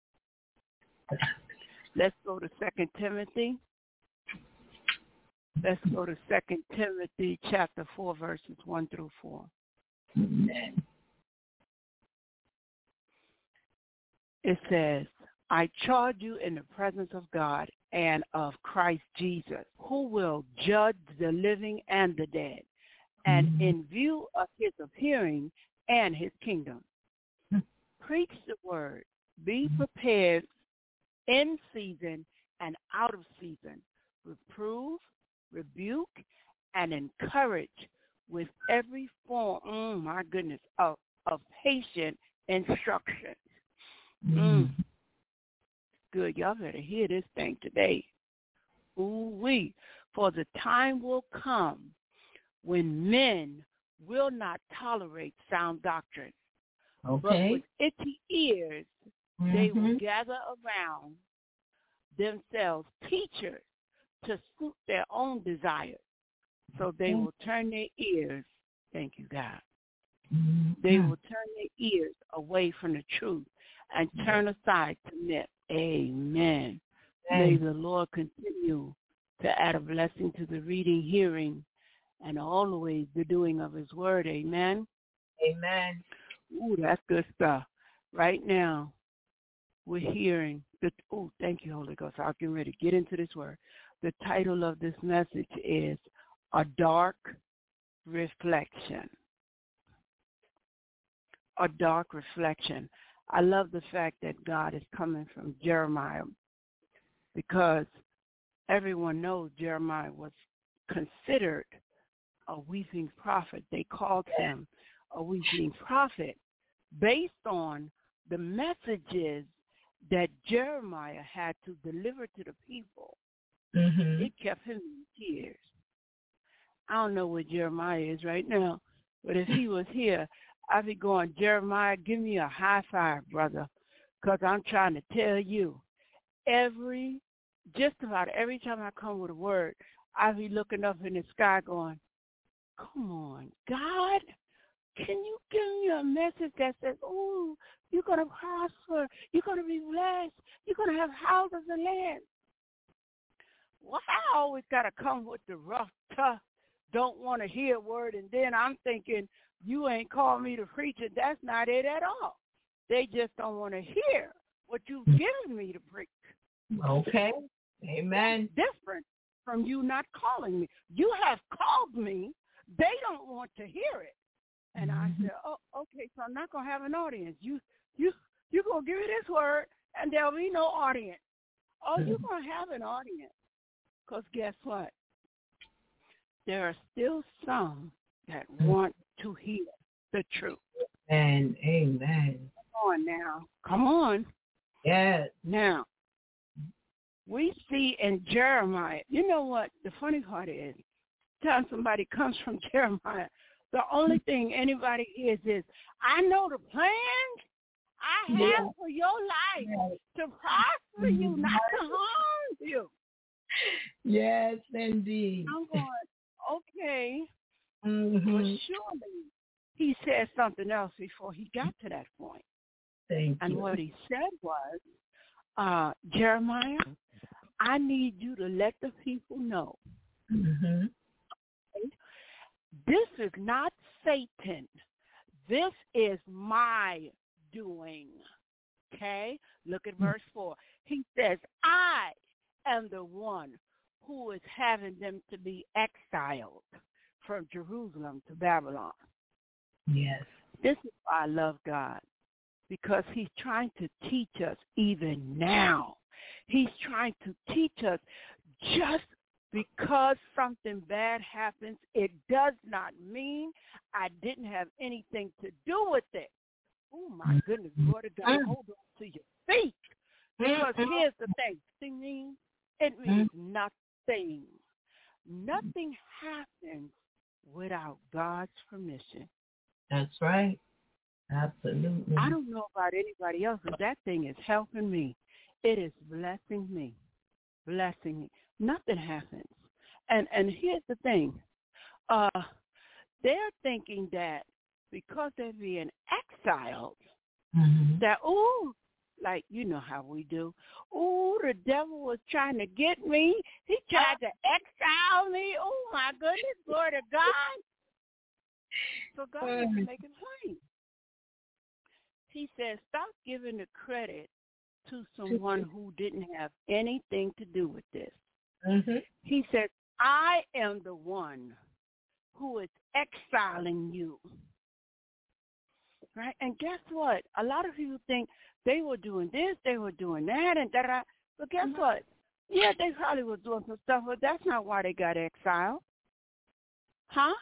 Let's go to Second Timothy. Let's go to Second Timothy chapter four, verses one through four. Amen. It says, I charge you in the presence of God and of Christ Jesus, who will judge the living and the dead, and mm-hmm. in view of his appearing and his kingdom. Mm-hmm. Preach the word. Be prepared in season and out of season. Reprove, rebuke, and encourage with every form, oh my goodness, of, of patient instruction. Mm. Mm. Good. Y'all better hear this thing today. Ooh-wee. For the time will come when men will not tolerate sound doctrine. Okay. But with itchy ears, mm-hmm. they will gather around themselves teachers to suit their own desires. So they will turn their ears, thank you, God. Mm-hmm. They will turn their ears away from the truth and turn aside to myth. Amen. Amen. May the Lord continue to add a blessing to the reading, hearing, and always the doing of his word. Amen. Amen. Ooh, that's good stuff. Right now, we're hearing the, oh, thank you, Holy Ghost. I'll get ready to get into this word. The title of this message is A Dark Reflection. A dark reflection. I love the fact that God is coming from Jeremiah, because everyone knows Jeremiah was considered a weeping prophet. They called him a weeping prophet based on the messages that Jeremiah had to deliver to the people. Mm-hmm. It kept him in tears. I don't know where Jeremiah is right now, but if he was here, I'd be going, Jeremiah, give me a high five, brother, because I'm trying to tell you, every, just about every time I come with a word, I'd be looking up in the sky going, come on, God, can you give me a message that says, oh, you're going to prosper, you're going to be blessed, you're going to have houses and land. Well, I always got to come with the rough, tough, don't want to hear word, and then I'm thinking, you ain't called me to preach it. That's not it at all. They just don't want to hear what you've given me to preach. Okay. Amen. That's different from you not calling me. You have called me. They don't want to hear it. And I said, oh, okay, so I'm not going to have an audience. You, you, you're going to give me this word, and there'll be no audience. Oh, you're going to have an audience. Because guess what? There are still some that want to hear the truth. And amen. Come on now. Come on. Yes. Now, we see in Jeremiah, you know what the funny part is? Time somebody comes from Jeremiah, the only thing anybody hears is, I know the plans I have yeah. for your life, yeah. to prosper you, mm-hmm. not to harm you. Yes, indeed. I'm going, okay. Mm-hmm. But surely he said something else before he got to that point. Thank and you. what he said was, uh, Jeremiah, I need you to let the people know. Mm-hmm. This is not Satan. This is my doing. Okay? Look at verse four. He says, I am the one who is having them to be exiled from Jerusalem to Babylon. Yes. This is why I love God, because he's trying to teach us even now. He's trying to teach us just because something bad happens, it does not mean I didn't have anything to do with it. Oh, my goodness, Lord of God, hold on to your feet. Because here's the thing. It means, it means nothing. Nothing happens without God's permission. That's right. Absolutely. I don't know about anybody else, but that thing is helping me. It is blessing me. Blessing me. Nothing happens. And and here's the thing. Uh, they're thinking that because they're being exiled, mm-hmm. that, ooh, like, you know how we do. Ooh, the devil was trying to get me. He tried to exile me. Oh, my goodness, glory to God. So God is making plain. He says, stop giving the credit to someone who didn't have anything to do with this. Mm-hmm. He said, I am the one who is exiling you. Right? And guess what? A lot of people think they were doing this, they were doing that, and da-da. But guess mm-hmm. what? Yeah, they probably were doing some stuff, but that's not why they got exiled. Huh?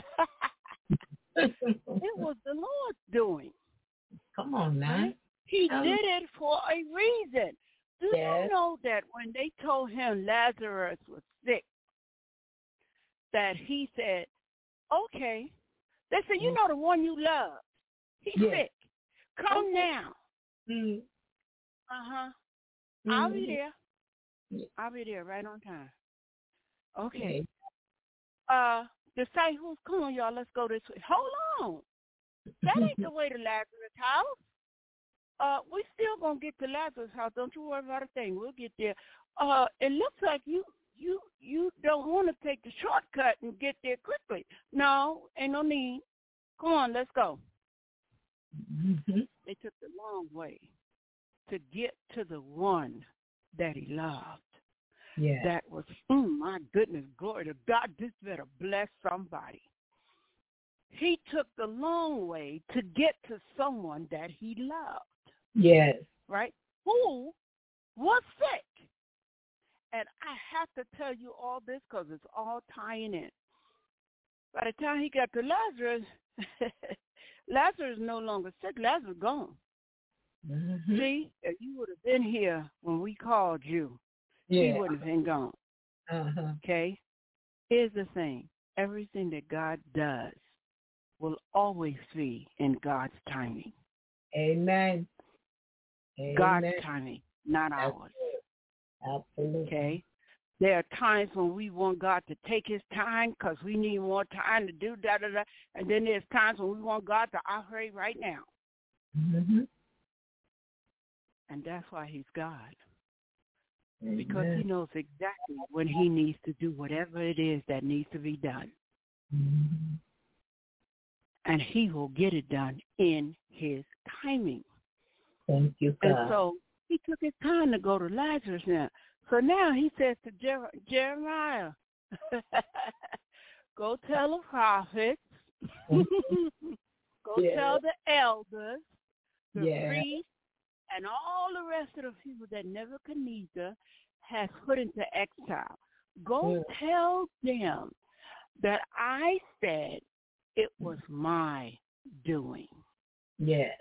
It was the Lord's doing. Come on now. Right? He um, did it for a reason. Do yes. you know that when they told him Lazarus was sick, that he said, okay. They said, you know the one you love. He's yes. sick. Come okay. now. Mm-hmm. Uh-huh. Mm-hmm. I'll be there. I'll be there right on time. Okay. okay. Uh, disciples, come on, y'all. Let's go this way. Hold on. That ain't the way to Lazarus' house. Uh, we still gonna get to Lazarus' house. Don't you worry about a thing. We'll get there. Uh, it looks like you you you don't want to take the shortcut and get there quickly. No, ain't no need. Come on, let's go. Mm-hmm. They took the long way to get to the one that he loved. Yeah. That was, oh my goodness, glory to God. This better bless somebody. He took the long way to get to someone that he loved. Yes. Right? Who was sick. And I have to tell you all this because it's all tying in. By the time he got to Lazarus, Lazarus is no longer sick. Lazarus is gone. Mm-hmm. See, if you would have been here when we called you, yeah. he would have been gone. Uh-huh. Okay? Here's the thing. everything that God does will always be in God's timing. Amen. God's Amen. timing, not ours. Absolutely. Okay? There are times when we want God to take his time because we need more time to do da da da. And then there's times when we want God to operate right now. Mm-hmm. And that's why he's God. Amen. Because he knows exactly when he needs to do whatever it is that needs to be done. Mm-hmm. And he will get it done in his timing. Thank you, God. And so he took his time to go to Lazarus now. So now he says to Jer- Jeremiah, go tell the prophets, go yeah. tell the elders, the yeah. priests, and all the rest of the people that Nebuchadnezzar has put into exile. Go yeah. tell them that I said it was my doing. Yes.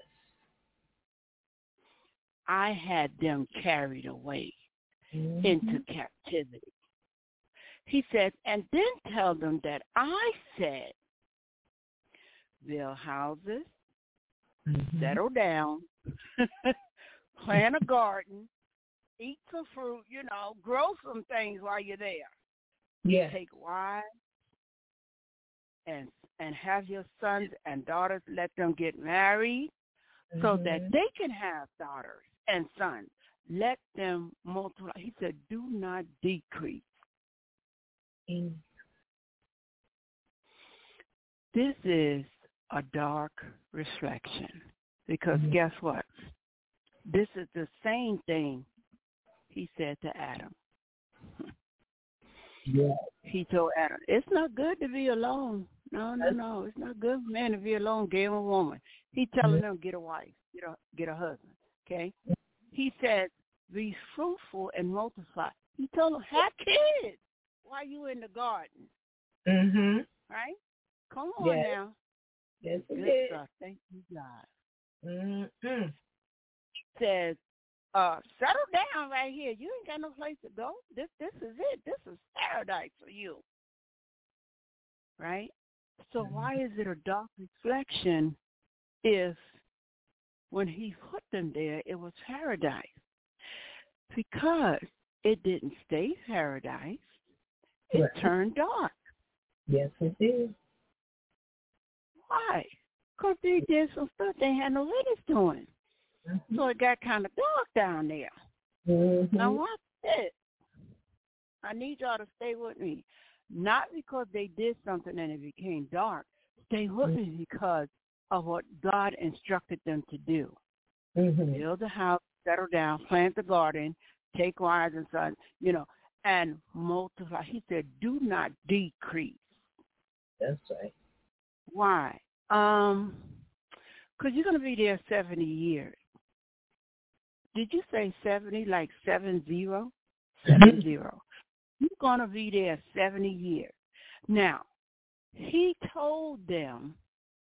I had them carried away mm-hmm. into captivity. He says, and then tell them that I said, build houses, mm-hmm. settle down, plant a garden, eat some fruit, you know, grow some things while you're there. Yeah. Take wives and and have your sons and daughters, let them get married mm-hmm. so that they can have daughters and sons. Let them multiply. He said, do not decrease. Mm. This is a dark reflection because mm-hmm. guess what? This is the same thing he said to Adam. Yeah. He told Adam, it's not good to be alone. No, no, no. It's not good for man to be alone, gay or woman. He telling mm-hmm. them, get a wife, get a, get a husband, okay? He said, be fruitful and multiply. He told them, have kids while you in the garden. Mm-hmm. Right? Come on yes. now. Yes, good it stuff. Thank you, God. Mm-hmm. Says, uh, settle down right here. You ain't got no place to go. This this is it. This is paradise for you. Right? So mm-hmm. why is it a dark reflection if when he put them there, it was paradise? Because it didn't stay paradise. It right. turned dark. Yes, it did. Why? Because they did some stuff they had no business doing. Mm-hmm. So it got kind of dark down there. Mm-hmm. Now watch it. I need y'all to stay with me. Not because they did something and it became dark. Stay with mm-hmm. me because of what God instructed them to do. Mm-hmm. Build a house, settle down, plant the garden, take wives and sons, you know, and multiply. He said, do not decrease. That's right. Why? Um, because you're going to be there seventy years. Did you say seventy, like seven zero? Seven zero. You're going to be there seventy years. Now, he told them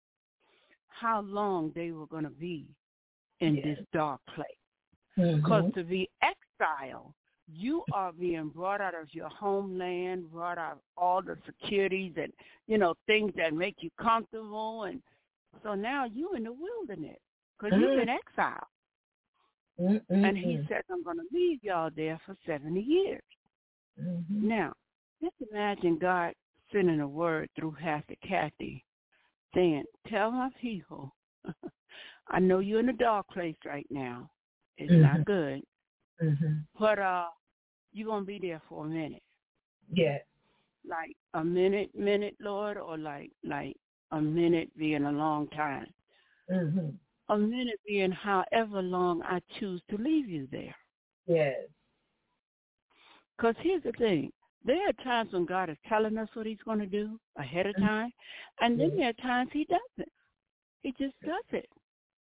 how long they were going to be in yes. this dark place. Because mm-hmm. to be exiled, you are being brought out of your homeland, brought out of all the securities and, you know, things that make you comfortable. And so now you're in the wilderness because mm-hmm. you've been exiled. Mm-hmm. And he said, I'm going to leave y'all there for seventy years. Mm-hmm. Now, just imagine God sending a word through Pastor Kathy saying, tell my people, I know you're in a dark place right now. It's mm-hmm. not good. Mm-hmm. But uh, you're going to be there for a minute. Yeah. Like a minute, minute, Lord, or like like a minute being a long time. Mm-hmm. A minute being however long I choose to leave you there. Yes. Because here's the thing. There are times when God is telling us what he's going to do ahead of time, and then there are times he doesn't. He just does it.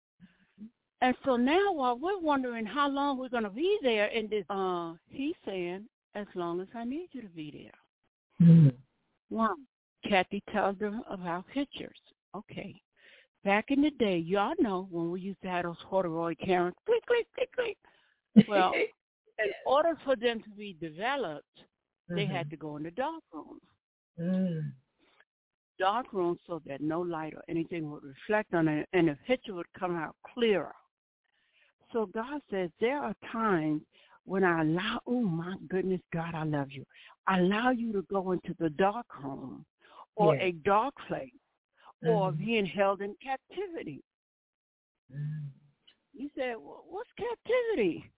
And so now while we're wondering how long we're going to be there in this, uh, he's saying, as long as I need you to be there. Mm-hmm. One, Kathy tells them about pictures. Okay. Back in the day, y'all know when we used to have those Polaroid cameras, click, click, click, click. Well, in order for them to be developed, they mm-hmm. had to go in the dark room. Mm. dark room so that no light or anything would reflect on it, and the picture would come out clearer. So God says there are times when I allow, oh my goodness, God, I love you. I allow you to go into the dark room or yes. a dark place mm-hmm. or being held in captivity. Mm. You said, well, what's captivity?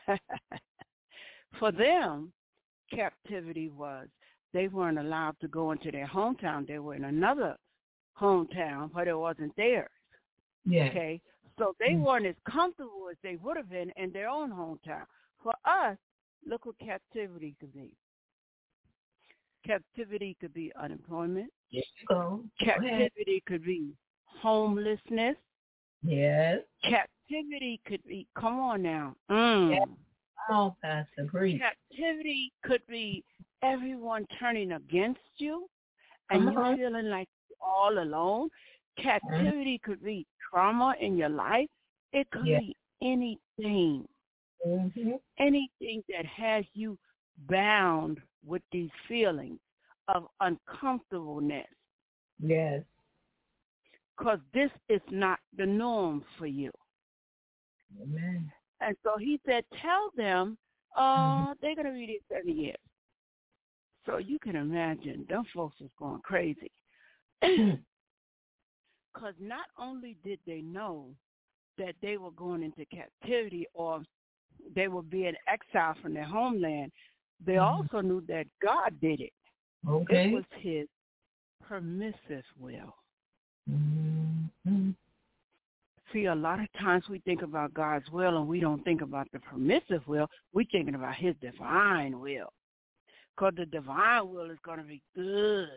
For them, captivity was they weren't allowed to go into their hometown. They were in another hometown, but it wasn't theirs. Yes. Okay? So they mm. weren't as comfortable as they would have been in their own hometown. For us, look what captivity could be. Captivity could be unemployment. Yes. Go. Captivity Go could be homelessness. Yes. Captivity could be, come on now. Mm. Yes. Oh, Pastor, breathe. Captivity could be everyone turning against you and uh-huh. you feeling like you're all alone. Captivity mm-hmm. could be trauma in your life. It could yes. be anything. Mm-hmm. Anything that has you bound with these feelings of uncomfortableness. Yes. Because this is not the norm for you. Amen. And so he said, tell them uh, mm-hmm. they're going to be there seven years. So you can imagine, them folks was going crazy. Because not only did they know that they were going into captivity or they were being exiled from their homeland, they mm-hmm. also knew that God did it. Okay. It was his permissive will. Mm-hmm. See, a lot of times we think about God's will and we don't think about the permissive will. We're thinking about his divine will. Because the divine will is going to be good.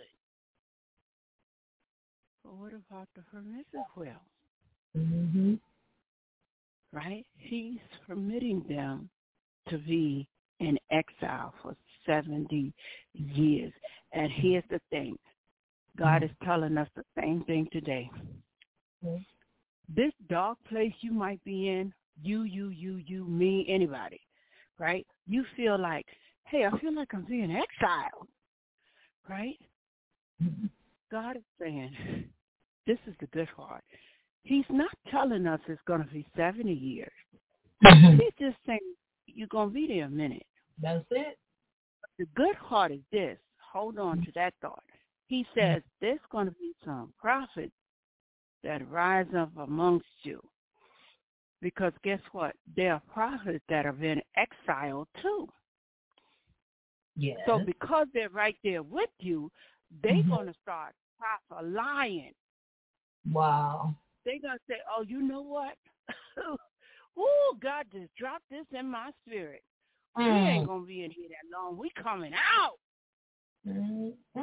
But what about the permissive will? Mm-hmm. Right? He's permitting them to be in exile for seventy years. And here's the thing. God is telling us the same thing today. Mm-hmm. This dark place you might be in, you, you, you, you, me, anybody, right? You feel like, hey, I feel like I'm being exiled, right? Mm-hmm. God is saying, this is the good part. He's not telling us it's going to be seventy years. Mm-hmm. He's just saying you're going to be there a minute. That's it. The good part is this. Hold on to that thought. He says there's going to be some prophets that rise up amongst you. Because guess what? There are prophets that have been exiled too. Yes. So because they're right there with you, they're mm-hmm. going to start prophesying. Wow. They're going to say, oh, you know what? Ooh, God just dropped this in my spirit. Mm. We ain't going to be in here that long. We coming out. Mm-hmm.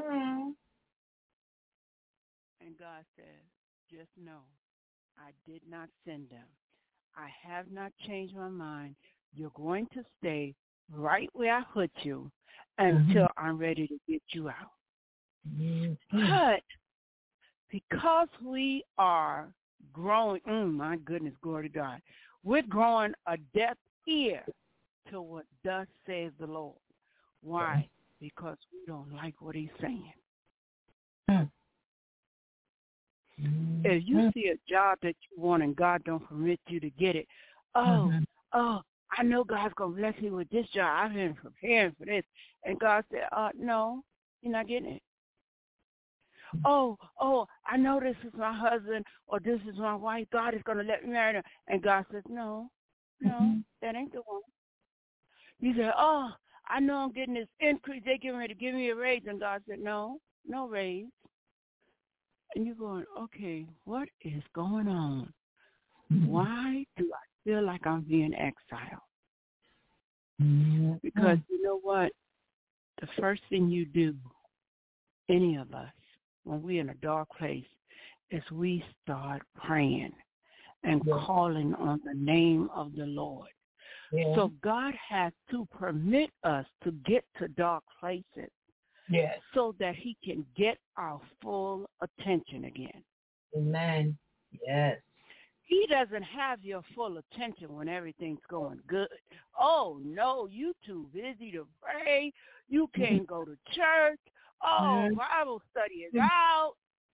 And God says, just know, I did not send them. I have not changed my mind. You're going to stay right where I put you until mm-hmm. I'm ready to get you out. Mm-hmm. But because we are growing, mm, my goodness, glory to God, we're growing a deaf ear to what thus says the Lord. Why? Because we don't like what he's saying. Mm. If you see a job that you want and God don't permit you to get it, oh, mm-hmm. oh, I know God's going to bless me with this job. I've been preparing for this. And God said, uh, no, you're not getting it. Oh, oh, I know this is my husband or this is my wife. God is going to let me marry her. And God says, no, no, mm-hmm. that ain't the one. You say, oh, I know I'm getting this increase. They're getting ready to give me a raise. And God said, no, no raise. And you're going, okay, what is going on? Mm-hmm. Why do I feel like I'm being exiled? Mm-hmm. Because you know what? The first thing you do, any of us, when we're in a dark place, is we start praying and yeah. calling on the name of the Lord. Yeah. So God has to permit us to get to dark places. Yes. So that he can get our full attention again. Amen. Yes. He doesn't have your full attention when everything's going good. Oh, no, you too busy to pray. You can't go to church. Oh, Bible study is out.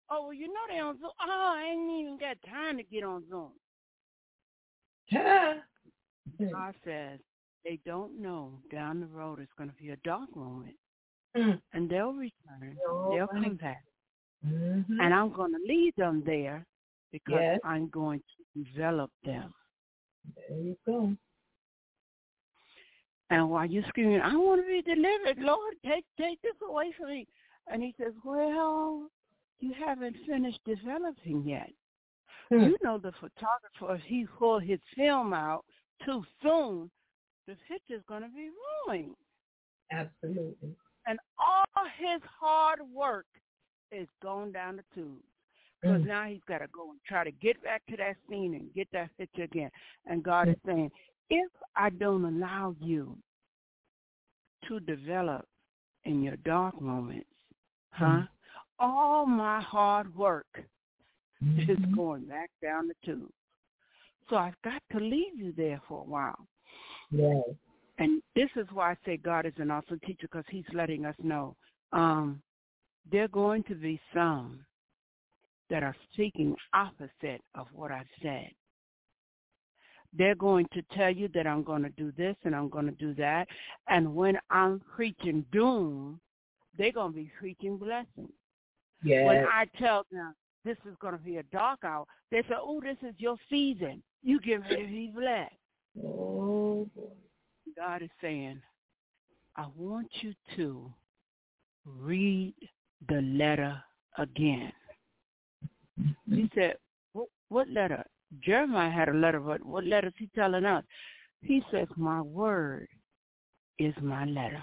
Oh, well, you know they on Zoom. Oh, I ain't even got time to get on Zoom. Yeah. God says they don't know down the road it's going to be a dark moment. Mm. And they'll return. Oh, they'll honey. come back. Mm-hmm. And I'm going to lead them there because Yes. I'm going to develop them. There you go. And while you're screaming, I want to be delivered, Lord, take take this away from me. And he says, well, you haven't finished developing yet. Hmm. You know the photographer, if he pulled his film out too soon, the picture's going to be ruined. Absolutely. And all his hard work is going down the tube. Because Mm. now he's got to go and try to get back to that scene and get that picture again. And God is saying, if I don't allow you to develop in your dark moments, huh, Mm. all my hard work Mm-hmm. is going back down the tube. So I've got to leave you there for a while. Yes. And this is why I say God is an awesome teacher, because he's letting us know um, there are going to be some that are speaking opposite of what I've said. They're going to tell you that I'm going to do this and I'm going to do that. And when I'm preaching doom, they're going to be preaching blessing. Yes. When I tell them this is going to be a dark hour, they say, oh, this is your season. You get ready to be blessed. Oh, boy. God is saying, I want you to read the letter again. Mm-hmm. He said, what, what letter? Jeremiah had a letter, but what letter is he telling us? He says, my word is my letter.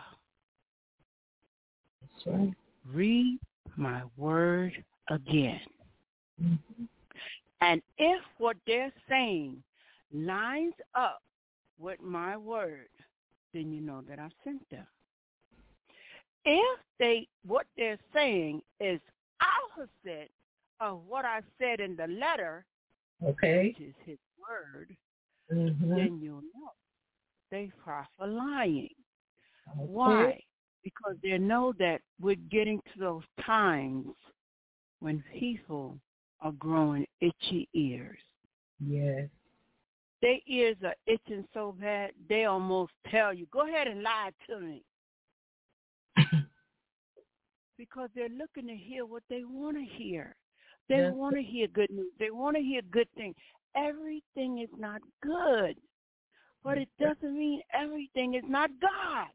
That's right. Read my word again. Mm-hmm. And if what they're saying lines up with my word, then you know that I've sent them. If they what they're saying is opposite of what I said in the letter, okay, which is his word, mm-hmm. then you'll know they prophet lying. Okay. Why? Because they know that we're getting to those times when people are growing itchy ears. Yes. Their ears are itching so bad, they almost tell you, go ahead and lie to me. Because they're looking to hear what they want to hear. They Yes. want to hear good news. They want to hear good things. Everything is not good, but it doesn't mean everything is not God.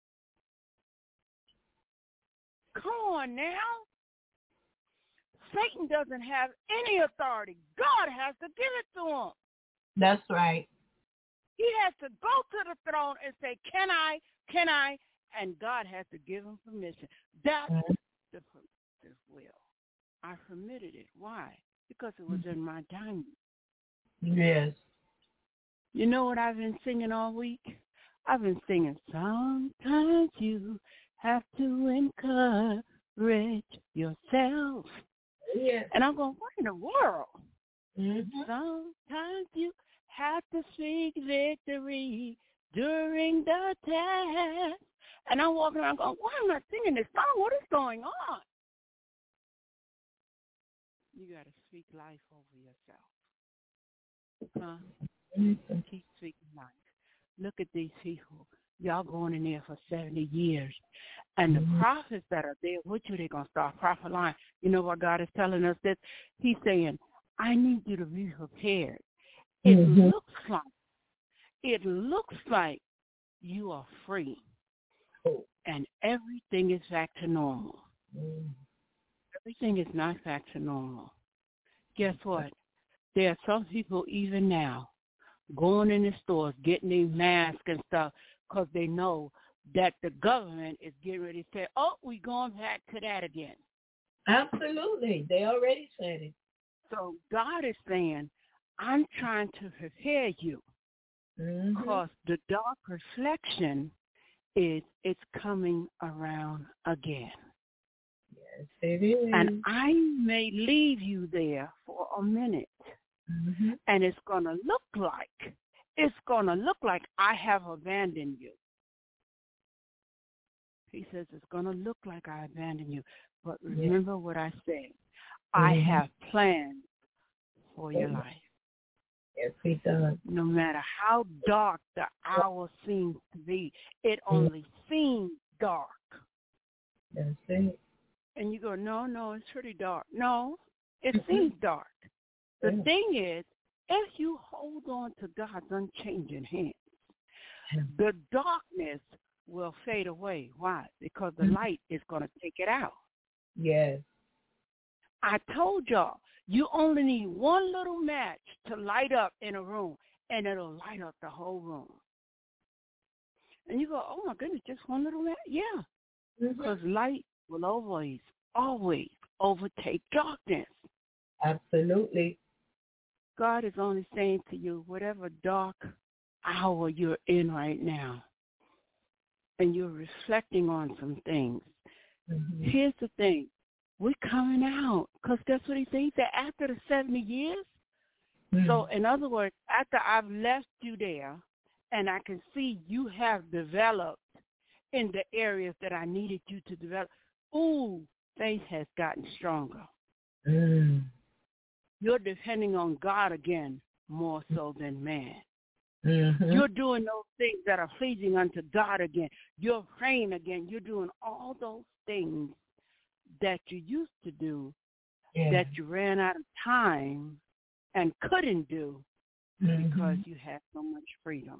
Come on now. Satan doesn't have any authority. God has to give it to him. That's right. He has to go to the throne and say, can I, can I? And God has to give him permission. That's mm-hmm. the permissive will. I permitted it. Why? Because it was in my timing. Yes. You know what I've been singing all week? I've been singing, sometimes you have to encourage yourself. Yes. And I'm going, what in the world? Mm-hmm. Sometimes you have to speak victory during the test. And I'm walking around going, why am I singing this song? What is going on? You got to speak life over yourself. Huh? Mm-hmm. Keep speaking life. Look at these people. Y'all going in there for seventy years. And the mm-hmm. prophets that are there with you, they're going to start prophesying. You know what God is telling us? This? He's saying, I need you to be prepared. It mm-hmm. looks like, it looks like you are free. And everything is back to normal. Mm. Everything is not back to normal. Guess what? There are some people even now going in the stores, getting these masks and stuff because they know that the government is getting ready to say, oh, we're going back to that again. Absolutely. They already said it. So God is saying, I'm trying to prepare you mm-hmm. because the dark reflection is it's coming around again. Yes, it is. And I may leave you there for a minute. Mm-hmm. And it's going to look like, it's going to look like I have abandoned you. He says, it's going to look like I abandoned you. But remember yes. what I said. Mm-hmm. I have plans for your life. Yes, he does. No matter how dark the hour seems to be, it only mm-hmm. seems dark. That's it. And you go, no, no, it's pretty dark. No, it mm-hmm. seems dark. The yeah. thing is, if you hold on to God's unchanging hand, the darkness will fade away. Why? Because the light is going to take it out. Yes. I told y'all, you only need one little match to light up in a room, and it'll light up the whole room. And you go, oh, my goodness, just one little match? Yeah, mm-hmm. because light will always, always overtake darkness. Absolutely. God is only saying to you, whatever dark hour you're in right now, and you're reflecting on some things, mm-hmm. here's the thing. We're coming out, because that's what he said. He said after the seventy years. Mm-hmm. So, in other words, after I've left you there, and I can see you have developed in the areas that I needed you to develop, ooh, faith has gotten stronger. Mm. You're depending on God again more so than man. Mm-hmm. You're doing those things that are pleasing unto God again. You're praying again. You're doing all those things that you used to do yeah. that you ran out of time and couldn't do mm-hmm. because you had so much freedom.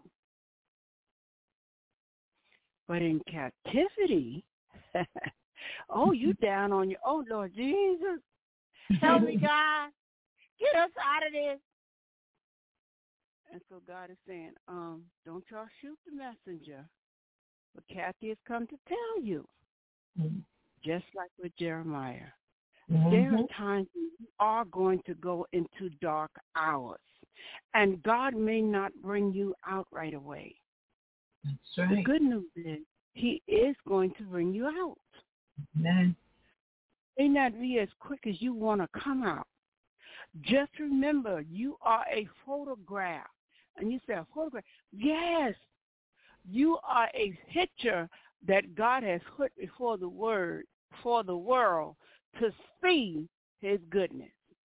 But in captivity, oh, you down on your, oh, Lord Jesus, help me, God, get us out of this. And so God is saying, um, don't y'all shoot the messenger. But Kathy has come to tell you, mm-hmm. just like with Jeremiah, mm-hmm. there are times when you are going to go into dark hours. And God may not bring you out right away. That's right. The good news is he is going to bring you out. Amen. May not be as quick as you want to come out. Just remember, you are a photograph. And you say, a photograph? Yes. You are a picture that God has put before the word, for the world to see his goodness.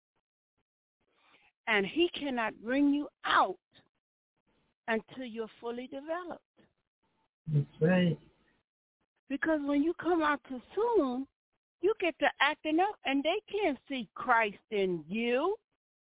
And he cannot bring you out until you're fully developed. That's right. Because when you come out too soon, you get to acting up, and they can't see Christ in you.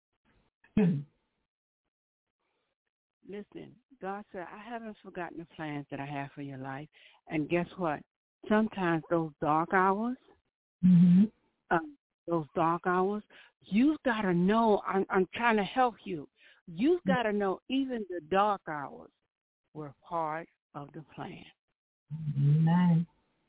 Listen, God said, I haven't forgotten the plans that I have for your life. And guess what? Sometimes those dark hours, mm-hmm. um, those dark hours, you've got to know, I'm, I'm trying to help you. You've got to know even the dark hours were part of the plan. Amen.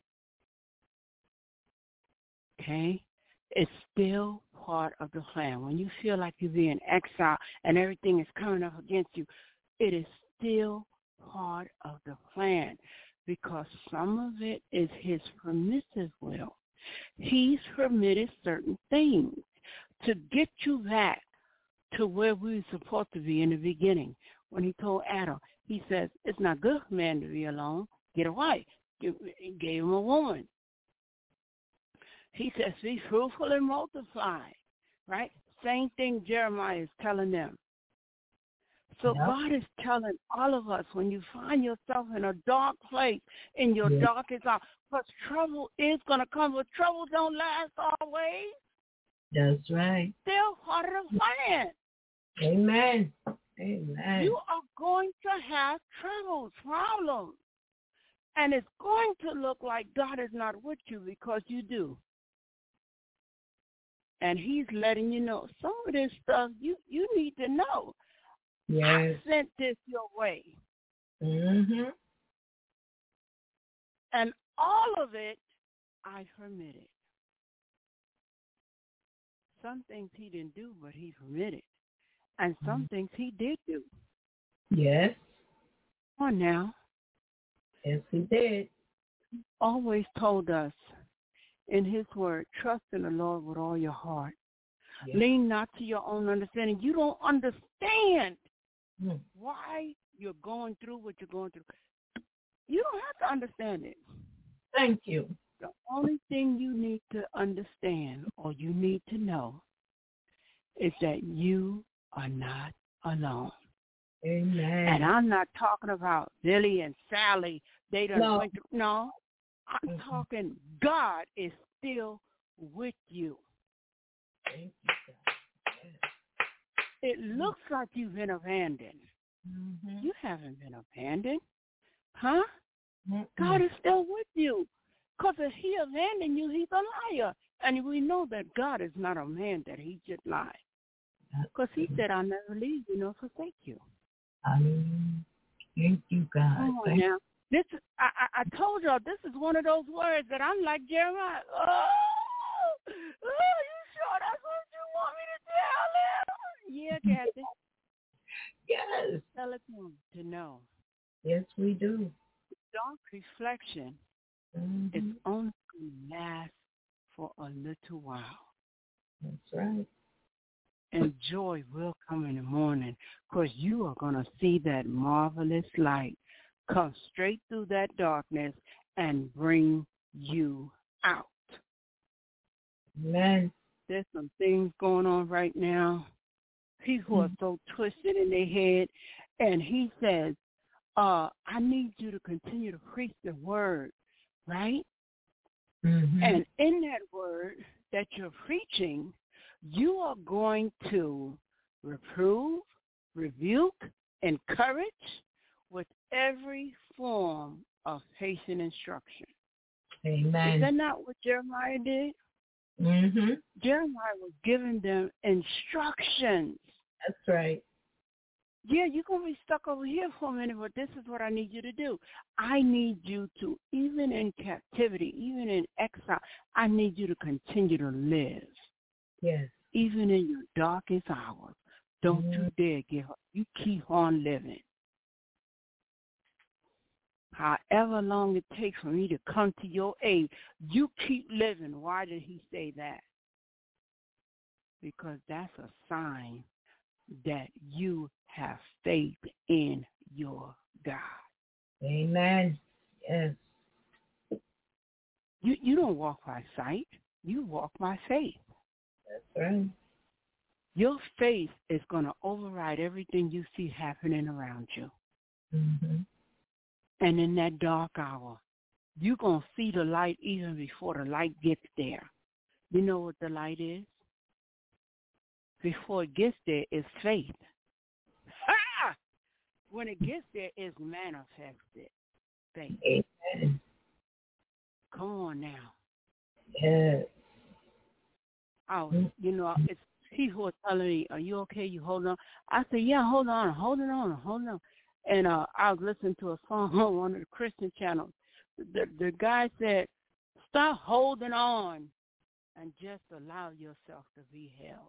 Okay? It's still part of the plan. When you feel like you're being exiled and everything is coming up against you, it is still part of the plan because some of it is his permissive will. He's permitted certain things to get you back to where we were supposed to be in the beginning. When he told Adam, he says, it's not good for man to be alone. Get a wife. He gave him a woman. He says, be fruitful and multiply, right? Same thing Jeremiah is telling them. So yep. God is telling all of us, when you find yourself in a dark place, in your yep. darkest hour, because trouble is going to come, but trouble don't last always. That's right. Still part of the plan. Amen. Amen. You are going to have troubles, problems. And it's going to look like God is not with you because you do. And he's letting you know some of this stuff you, you need to know. Yes. I sent this your way. Mm-hmm. And all of it, I permitted. Some things he didn't do, but he permitted. And some mm-hmm. things he did do. Yes. Come on now. Yes, he did. Always told us in his word, trust in the Lord with all your heart. Yes. Lean not to your own understanding. You don't understand mm. why you're going through what you're going through. You don't have to understand it. Thank you. The only thing you need to understand or you need to know is that you are not alone. Amen. And I'm not talking about Billy and Sally. They done No. went through. No, I'm Mm-hmm. talking God is still with you. Thank you, God. It looks like you've been abandoned. Mm-hmm. You haven't been abandoned. Huh? Mm-hmm. God is still with you. Because if he abandoned you, he's a liar. And we know that God is not a man that he should lie. Because he said, I'll never leave you nor forsake you. Amen. Thank you, God. Come on Thank now. This is, I, I, I told y'all, this is one of those words that I'm like Jeremiah. Oh, oh, you sure that's what you want me to tell him? Yeah, Kathy. Yes. Tell it to him to know. Yes, we do. Dark reflection Mm-hmm. is only going to last for a little while. That's right. And joy will come in the morning because you are going to see that marvelous light come straight through that darkness and bring you out. Amen. There's some things going on right now. People are so twisted in their head. And he says, uh, I need you to continue to preach the word, right? Mm-hmm. And in that word that you're preaching, you are going to reprove, rebuke, encourage with every form of patient instruction. Amen. Is that not what Jeremiah did? Mm-hmm. Jeremiah was giving them instructions. That's right. Yeah, you're going to be stuck over here for a minute, but this is what I need you to do. I need you to, even in captivity, even in exile, I need you to continue to live. Yes. Even in your darkest hours, don't Mm-hmm. you dare give up. You keep on living. However long it takes for me to come to your aid, you keep living. Why did he say that? Because that's a sign that you have faith in your God. Amen. Yes. You you don't walk by sight. You walk by faith. That's right. Your faith is going to override everything you see happening around you. Mm-hmm. And in that dark hour, you're going to see the light even before the light gets there. You know what the light is? Before it gets there, it's faith. Ha! When it gets there, it's manifested faith. Amen. Come on now. Yes. Oh, you know, it's people are telling me, are you okay? You hold on? I said, yeah, hold on, holding on, holding on. And uh, I was listening to a song on one of the Christian channels. The, the guy said, stop holding on and just allow yourself to be held.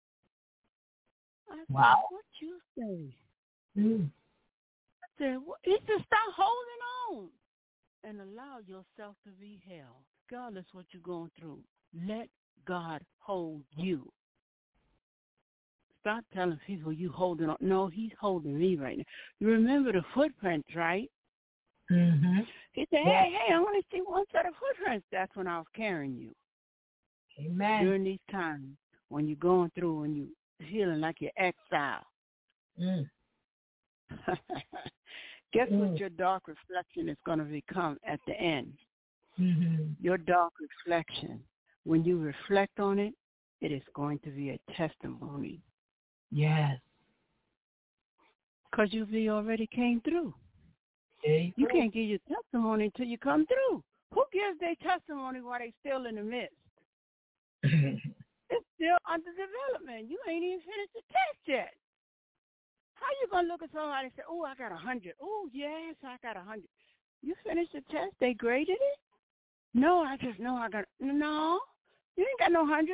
I said, wow. What you say? Mm. I said, well, he said, stop holding on and allow yourself to be held. Regardless what you're going through, let God hold you. Stop telling people you holding on. No, he's holding me right now. You remember the footprints, right? Mm-hmm. He said, hey, hey, I want to see one set of footprints. That's when I was carrying you. Amen. During these times when you're going through and you're feeling like you're exiled. Mm. Guess mm. what your dark reflection is going to become at the end? Mm-hmm. Your dark reflection, when you reflect on it, it is going to be a testimony. Yes. Because you already came through. You, you can't give your testimony until you come through. Who gives their testimony while they still in the midst? It's still under development. You ain't even finished the test yet. How you going to look at somebody and say, oh, I got a hundred. Oh, yes, I got a hundred. You finished the test? They graded it? No, I just know I got, no, you ain't got no hundred.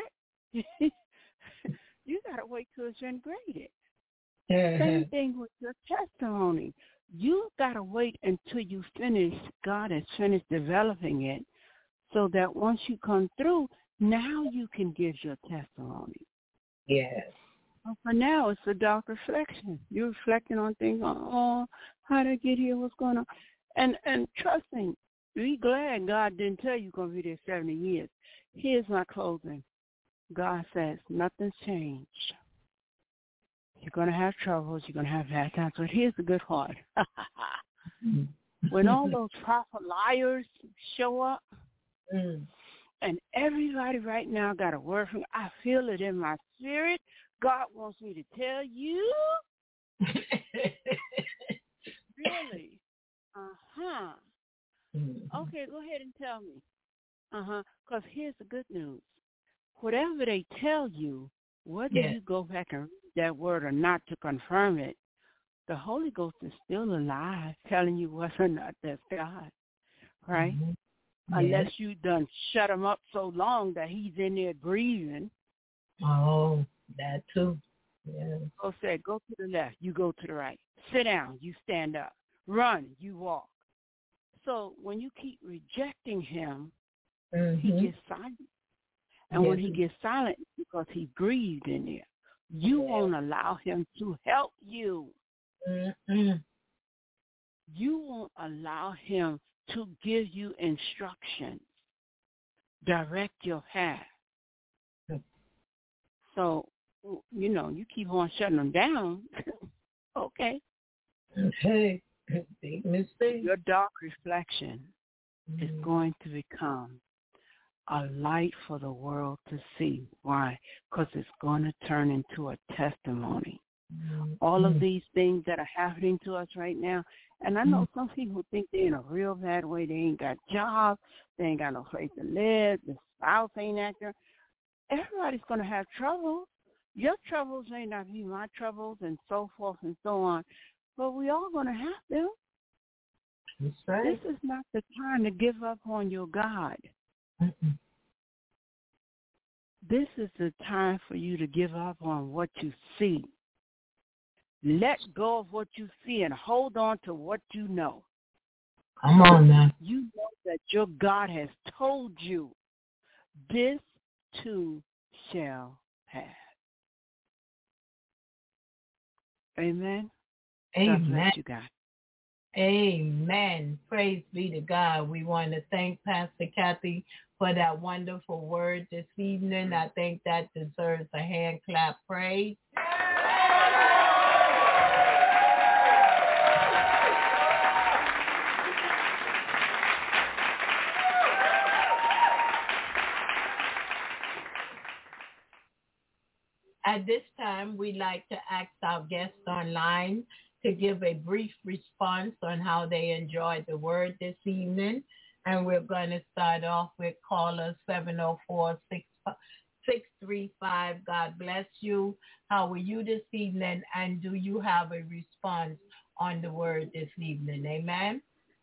You got to wait till it's been graded. Same thing with your testimony. You got to wait until you finish, God has finished developing it, so that once you come through, now you can give your testimony. Yes. Well, for now, it's a dark reflection. You're reflecting on things, oh, how did I get here, what's going on? And and trust me, be glad God didn't tell you you're going to be there seventy years. Here's my closing. God says nothing's changed. You're going to have troubles. You're going to have bad times. But here's the good part. When all those prophet liars show up, mm. and everybody right now got a word from, I feel it in my spirit. God wants me to tell you. Really? Uh-huh. Mm-hmm. Okay, go ahead and tell me. Uh-huh. Because here's the good news. Whatever they tell you, whether yes. you go back and read that word or not to confirm it, the Holy Ghost is still alive, telling you whether or not that's God, right? Mm-hmm. Unless yes. you done shut him up so long that he's in there breathing. Oh, that too. Yeah. Go say, go to the left, you go to the right. Sit down, you stand up. Run, you walk. So when you keep rejecting him, mm-hmm. he gets silent. And yes. when he gets silent, because he grieved in there, you yes. won't allow him to help you. Mm-hmm. You won't allow him to give you instructions, direct your path. So, you know, you keep on shutting them down. Okay. Okay. Big mistake. Your dark reflection mm-hmm. is going to become a light for the world to see. Why? Because it's going to turn into a testimony. Mm-hmm. All of these things that are happening to us right now, and I know mm-hmm. some people think they're in a real bad way. They ain't got jobs. They ain't got no place to live. The spouse ain't acting. Everybody's going to have troubles. Your troubles may not be my troubles, and so forth and so on. But we all going to have them. That's right. This is not the time to give up on your God. Mm-mm. This is the time for you to give up on what you see. Let go of what you see and hold on to what you know. Come on now. You know that your God has told you, this too shall pass. Amen. Amen. God bless you, God. Amen. Praise be to God. We want to thank Pastor Kathy for that wonderful word this evening. I think that deserves a hand clap. Praise. At this time, we'd like to ask our guests online to give a brief response on how they enjoyed the word this evening. And we're going to start off with caller seven oh four, six three five. God bless you. How are you this evening? And do you have a response on the word this evening? Amen.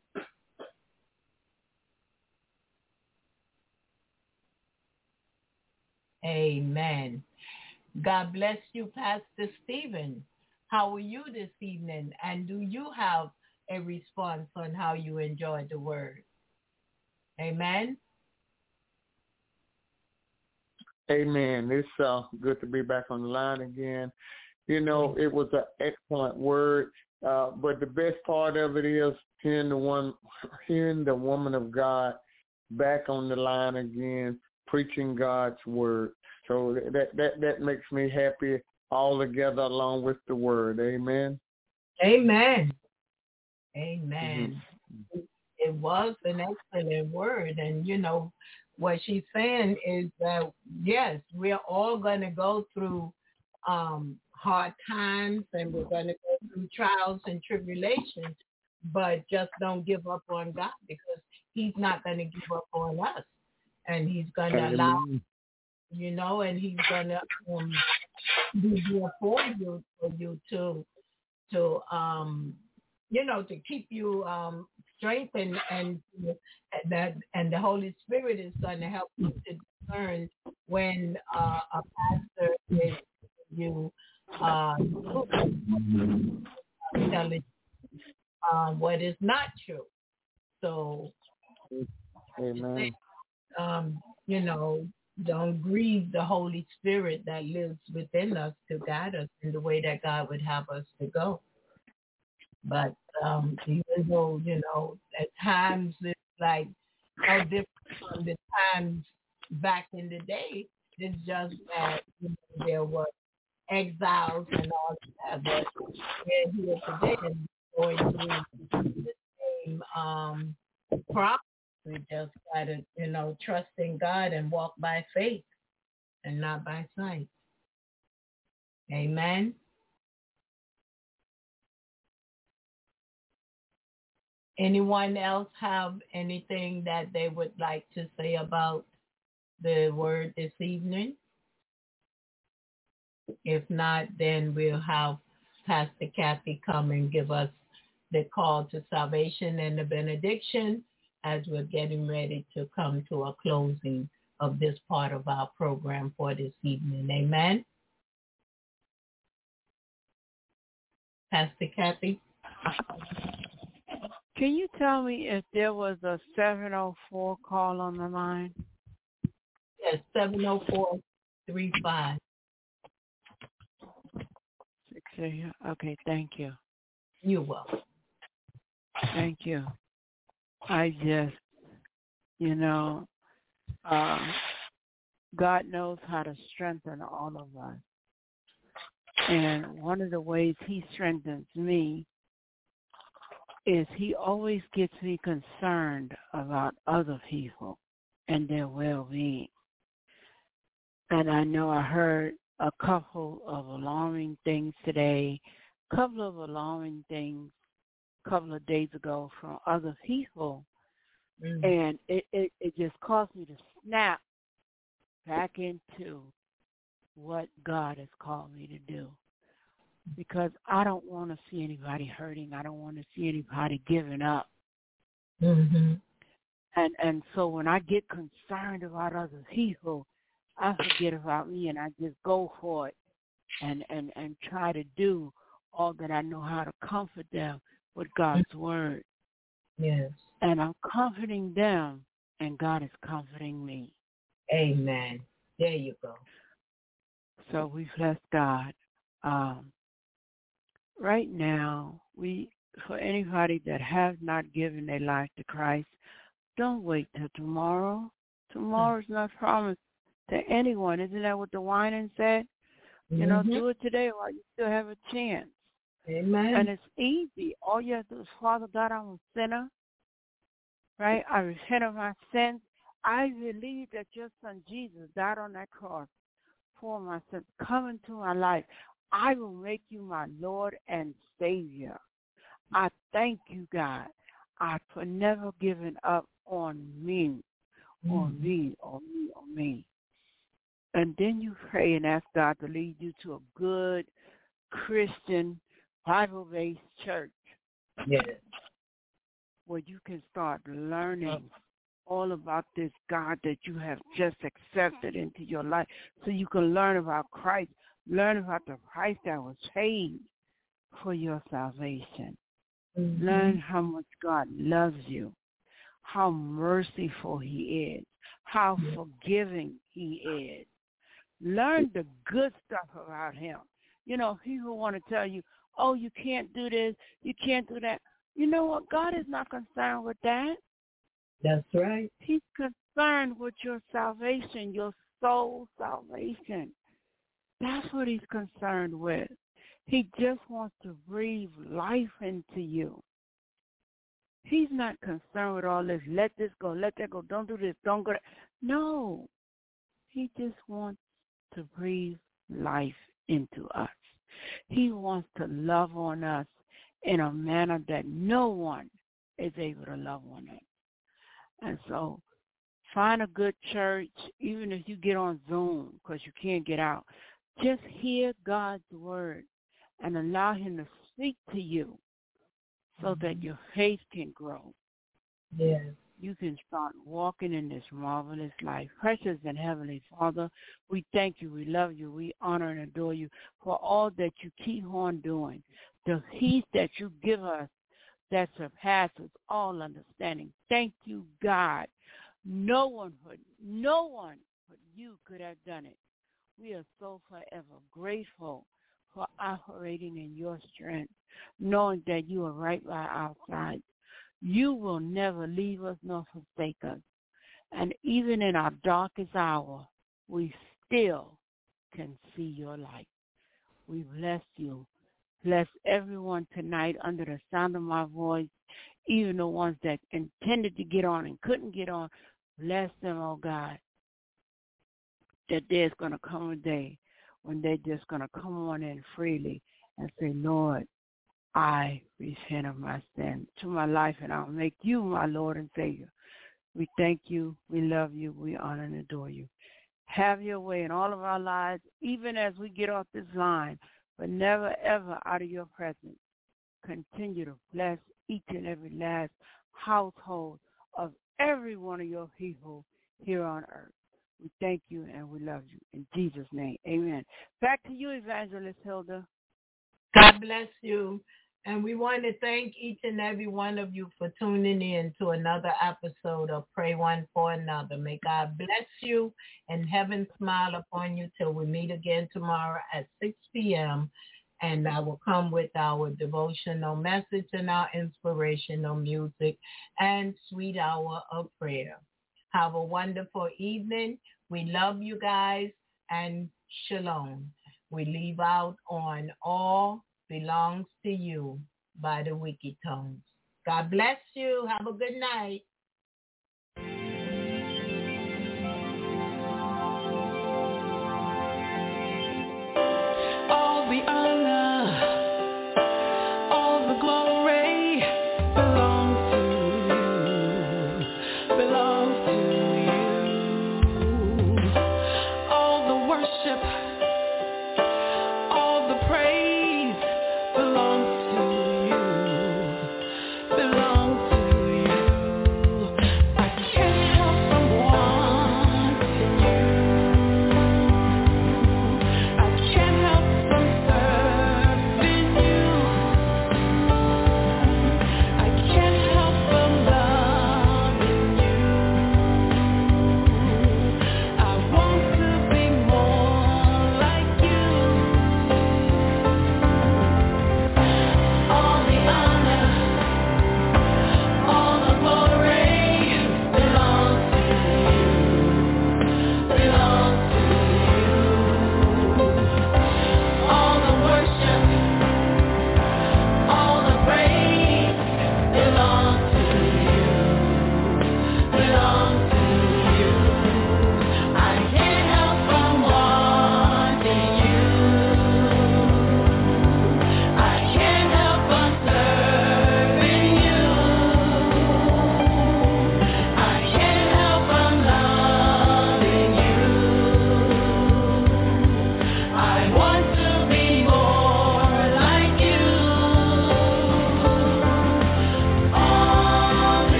Amen. God bless you, Pastor Stephen. How are you this evening? And do you have a response on how you enjoyed the word? Amen. Amen. It's uh, good to be back on the line again. You know, it was an excellent word, uh, but the best part of it is hearing the one, hearing the woman of God back on the line again, preaching God's word. So that that that makes me happy all together along with the word. Amen. Amen. Amen. Mm-hmm. It was an excellent word. And, you know, what she's saying is that, yes, we're all going to go through um, hard times, and we're going to go through trials and tribulations, but just don't give up on God, because he's not going to give up on us. And he's going to allow, you know, and he's going to um, be there for you, for you to, to um, you know, to keep you um, strengthened, and that, and the Holy Spirit is going to help you to discern when uh, a pastor is you uh, telling uh, what is not true. So, amen. Um, you know, don't grieve the Holy Spirit that lives within us to guide us in the way that God would have us to go. But um, even though, you know, at times it like no different from the times back in the day. It's just that you know, there were exiles and all that, but we're here today and going through the same um, process. We just gotta, you know, trust in God and walk by faith and not by sight. Amen. Anyone else have anything that they would like to say about the word this evening? If not, then we'll have Pastor Kathy come and give us the call to salvation and the benediction as we're getting ready to come to a closing of this part of our program for this evening. Amen. Pastor Kathy? Can you tell me if there was a seven oh four call on the line? Yes, seven oh four three five. Six, eight, okay, thank you. You're welcome. Thank you. I just, you know, uh, God knows how to strengthen all of us. And one of the ways he strengthens me is he always gets me concerned about other people and their well-being. And I know I heard a couple of alarming things today, a couple of alarming things a couple of days ago from other people. Mm. And it, it, it just caused me to snap back into what God has called me to do. Because I don't want to see anybody hurting. I don't want to see anybody giving up. Mm-hmm. And and so when I get concerned about other people, I forget about me and I just go for it and, and, and try to do all that I know how to comfort them with God's mm-hmm. word. Yes. And I'm comforting them and God is comforting me. Amen. There you go. So we bless God. Um, right now, we for anybody that has not given their life to Christ, don't wait till tomorrow. Tomorrow's mm-hmm. not promised to anyone. Isn't that what the Winan said? Mm-hmm. You know, do it today while you still have a chance. Amen. And it's easy. All you have to do is, Father God, I'm a sinner. Right? I repent of my sins. I believe that your son Jesus died on that cross for my sins. Come into my life. I will make you my Lord and Savior. I thank you, God, I for never giving up on me, mm. on me, on me, on me. And then you pray and ask God to lead you to a good Christian, Bible-based church. Yes. Where you can start learning all about this God that you have just accepted into your life, so you can learn about Christ, learn about the price that was paid for your salvation. Mm-hmm. Learn how much God loves you, how merciful he is, how yeah. forgiving he is. Learn the good stuff about him. You know, people want to tell you, oh, you can't do this, you can't do that. You know what? God is not concerned with that. That's right. He's concerned with your salvation, your soul salvation. That's what he's concerned with. He just wants to breathe life into you. He's not concerned with all this. Let this go. Let that go. Don't do this. Don't go. No. He just wants to breathe life into us. He wants to love on us in a manner that no one is able to love on us. And so find a good church, even if you get on Zoom because you can't get out. Just hear God's word and allow him to speak to you so mm-hmm. that your faith can grow. Yes. You can start walking in this marvelous life. Precious and Heavenly Father, we thank you, we love you, we honor and adore you for all that you keep on doing. The peace that you give us that surpasses all understanding. Thank you, God. No one would, no one but you could have done it. We are so forever grateful for operating in your strength, knowing that you are right by our side. You will never leave us nor forsake us. And even in our darkest hour, we still can see your light. We bless you. Bless everyone tonight under the sound of my voice, even the ones that intended to get on and couldn't get on. Bless them, oh God, that there's going to come a day when they're just going to come on in freely and say, Lord, I repent of my sin to my life, and I'll make you my Lord and Savior. We thank you, we love you, we honor and adore you. Have your way in all of our lives, even as we get off this line, but never, ever out of your presence. Continue to bless each and every last household of every one of your people here on earth. We thank you and we love you. In Jesus' name, amen. Back to you, Evangelist Hilda. God bless you. And we want to thank each and every one of you for tuning in to another episode of Pray One for Another. May God bless you and heaven smile upon you till we meet again tomorrow at six p.m. And I will come with our devotional message and our inspirational music and sweet hour of prayer. Have a wonderful evening. We love you guys, and shalom. We leave out on all belongs to you by the Wicked Tones. God bless you. Have a good night. All the honor, all the glory belongs to you, belongs to you. All the worship, all the praise belongs to you, belongs to you.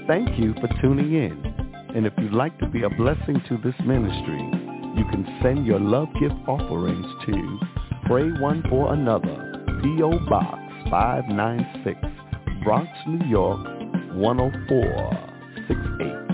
Thank you for tuning in. And if you'd like to be a blessing to this ministry, you can send your love gift offerings to Pray One for Another, P O. Box five nine six, Bronx, New York, one oh four six eight.